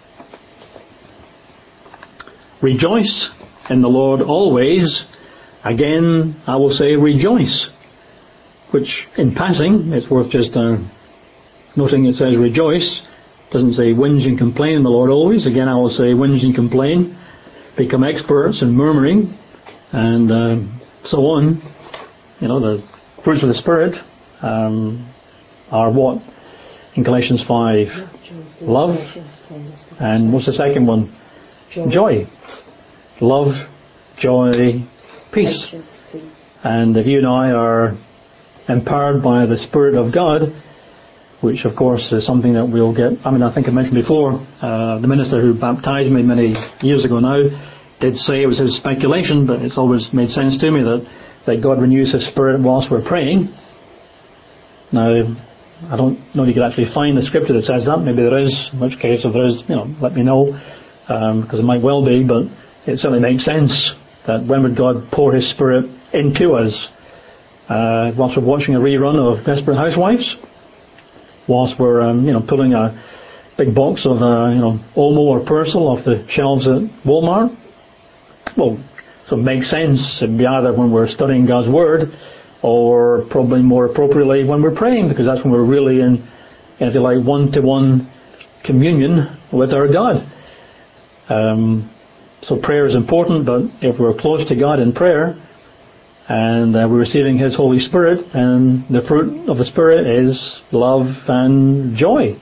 Rejoice in the Lord always. Again, I will say rejoice. Which, in passing, it's worth just noting it says rejoice. It doesn't say whinge and complain in the Lord always. Again, I will say whinge and complain. Become experts in murmuring and so on. The fruits of the Spirit are what? In Galatians 5, love. And what's the second one? Joy. Love, joy, peace. And if you and I are empowered by the Spirit of God, which of course is something that we'll get. I think I mentioned before, the minister who baptized me many years ago now did say it was his speculation, but it's always made sense to me that God renews His Spirit whilst we're praying. Now, I don't know if you could actually find the scripture that says that. Maybe there is, in which case, if there is, let me know, because it might well be, but it certainly makes sense that when would God pour His Spirit into us? Whilst we're watching a rerun of Desperate Housewives? Whilst we're, pulling a big box of, Omo or Persil off the shelves at Walmart? Well, so it makes sense. It'd be either when we're studying God's Word, or probably more appropriately when we're praying, because that's when we're really in, if you like, one-to-one communion with our God. So prayer is important, but if we're close to God in prayer, and we're receiving His Holy Spirit, and the fruit of the Spirit is love and joy.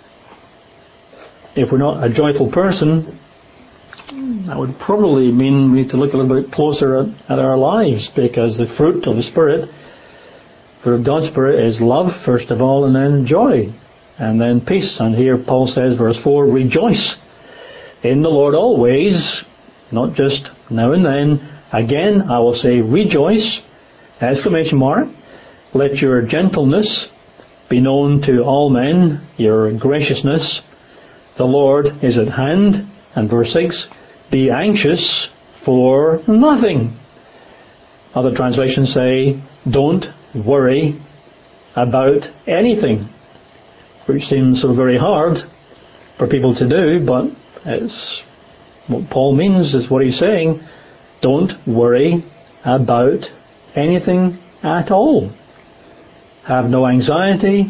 If we're not a joyful person, that would probably mean we need to look a little bit closer at our lives, because the fruit of the Spirit, fruit of God's Spirit, is love first of all, and then joy, and then peace. And here Paul says, verse 4, rejoice in the Lord always, not just now and then. Again, I will say rejoice, exclamation mark. Let your gentleness be known to all men, your graciousness. The Lord is at hand. And verse 6, be anxious for nothing. Other translations say, don't worry about anything, which seems so very hard for people to do, but it's what Paul means, is what he's saying. Don't worry about anything at all. Have no anxiety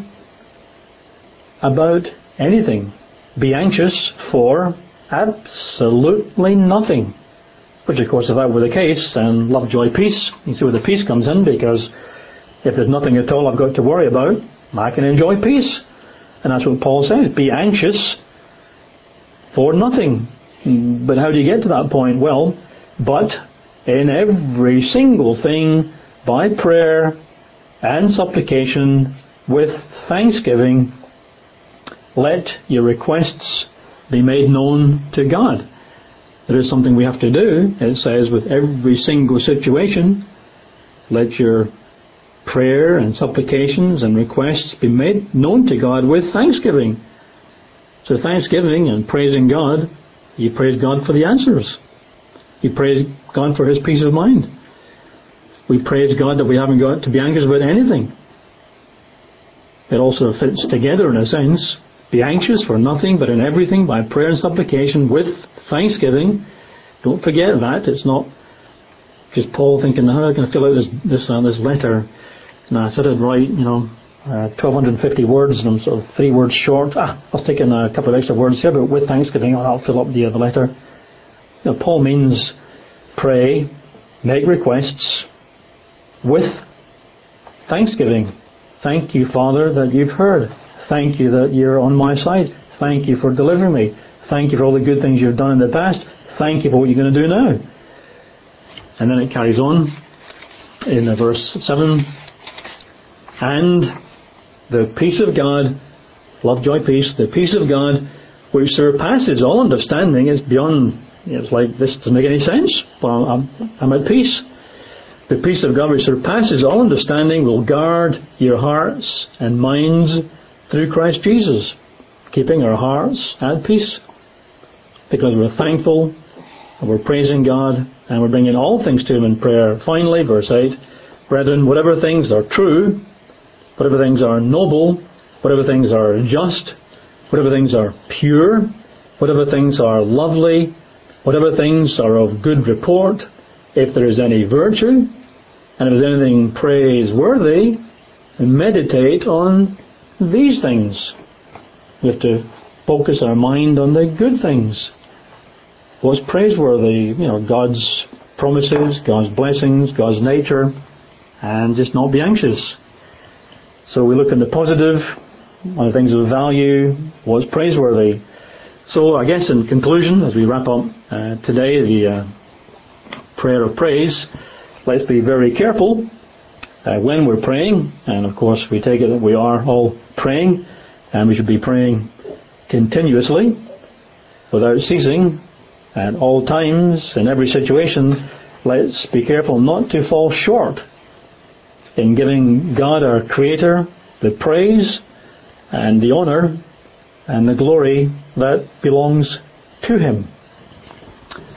about anything. Be anxious for absolutely nothing. Which, of course, if that were the case, and love, joy, peace, you see where the peace comes in, because if there's nothing at all I've got to worry about, I can enjoy peace. And that's what Paul says, be anxious for nothing. But how do you get to that point? Well, but in every single thing, by prayer and supplication, with thanksgiving, let your requests be made known to God. There is something we have to do. It says with every single situation, let your prayer and supplications and requests be made known to God with thanksgiving. So thanksgiving and praising God, you praise God for the answers. You praise God for His peace of mind. We praise God that we haven't got to be anxious about anything. It also fits together in a sense. Be anxious for nothing, but in everything by prayer and supplication with thanksgiving. Don't forget that. It's not just Paul thinking, how am I going to fill out this letter? And I said I'd write, 1,250 words, and I'm sort of 3 words short. I was taking a couple of extra words here, but with thanksgiving, I'll fill up the letter. Paul means pray, make requests with thanksgiving. Thank you, Father, that you've heard. Thank you that you're on my side. Thank you for delivering me. Thank you for all the good things you've done in the past. Thank you for what you're going to do now. And then it carries on in verse 7. And the peace of God, love, joy, peace, the peace of God, which surpasses all understanding, is beyond, it's like, this doesn't make any sense. Well, I'm at peace. The peace of God, which surpasses all understanding, will guard your hearts and minds through Christ Jesus, keeping our hearts at peace, because we're thankful and we're praising God and we're bringing all things to Him in prayer. Finally, verse 8, brethren, whatever things are true, whatever things are noble, whatever things are just, whatever things are pure, whatever things are lovely, whatever things are of good report, if there is any virtue, and if there is anything praiseworthy, meditate on these things. We have to focus our mind on the good things. What's praiseworthy? God's promises, God's blessings, God's nature, and just not be anxious. So we look at the positive, on the things of value, what's praiseworthy. So I guess in conclusion, as we wrap up today, the prayer of praise, let's be very careful when we're praying, and of course we take it that we are all praying, And we should be praying continuously, without ceasing, at all times, in every situation. Let's be careful not to fall short in giving God, our Creator, the praise and the honour and the glory that belongs to Him.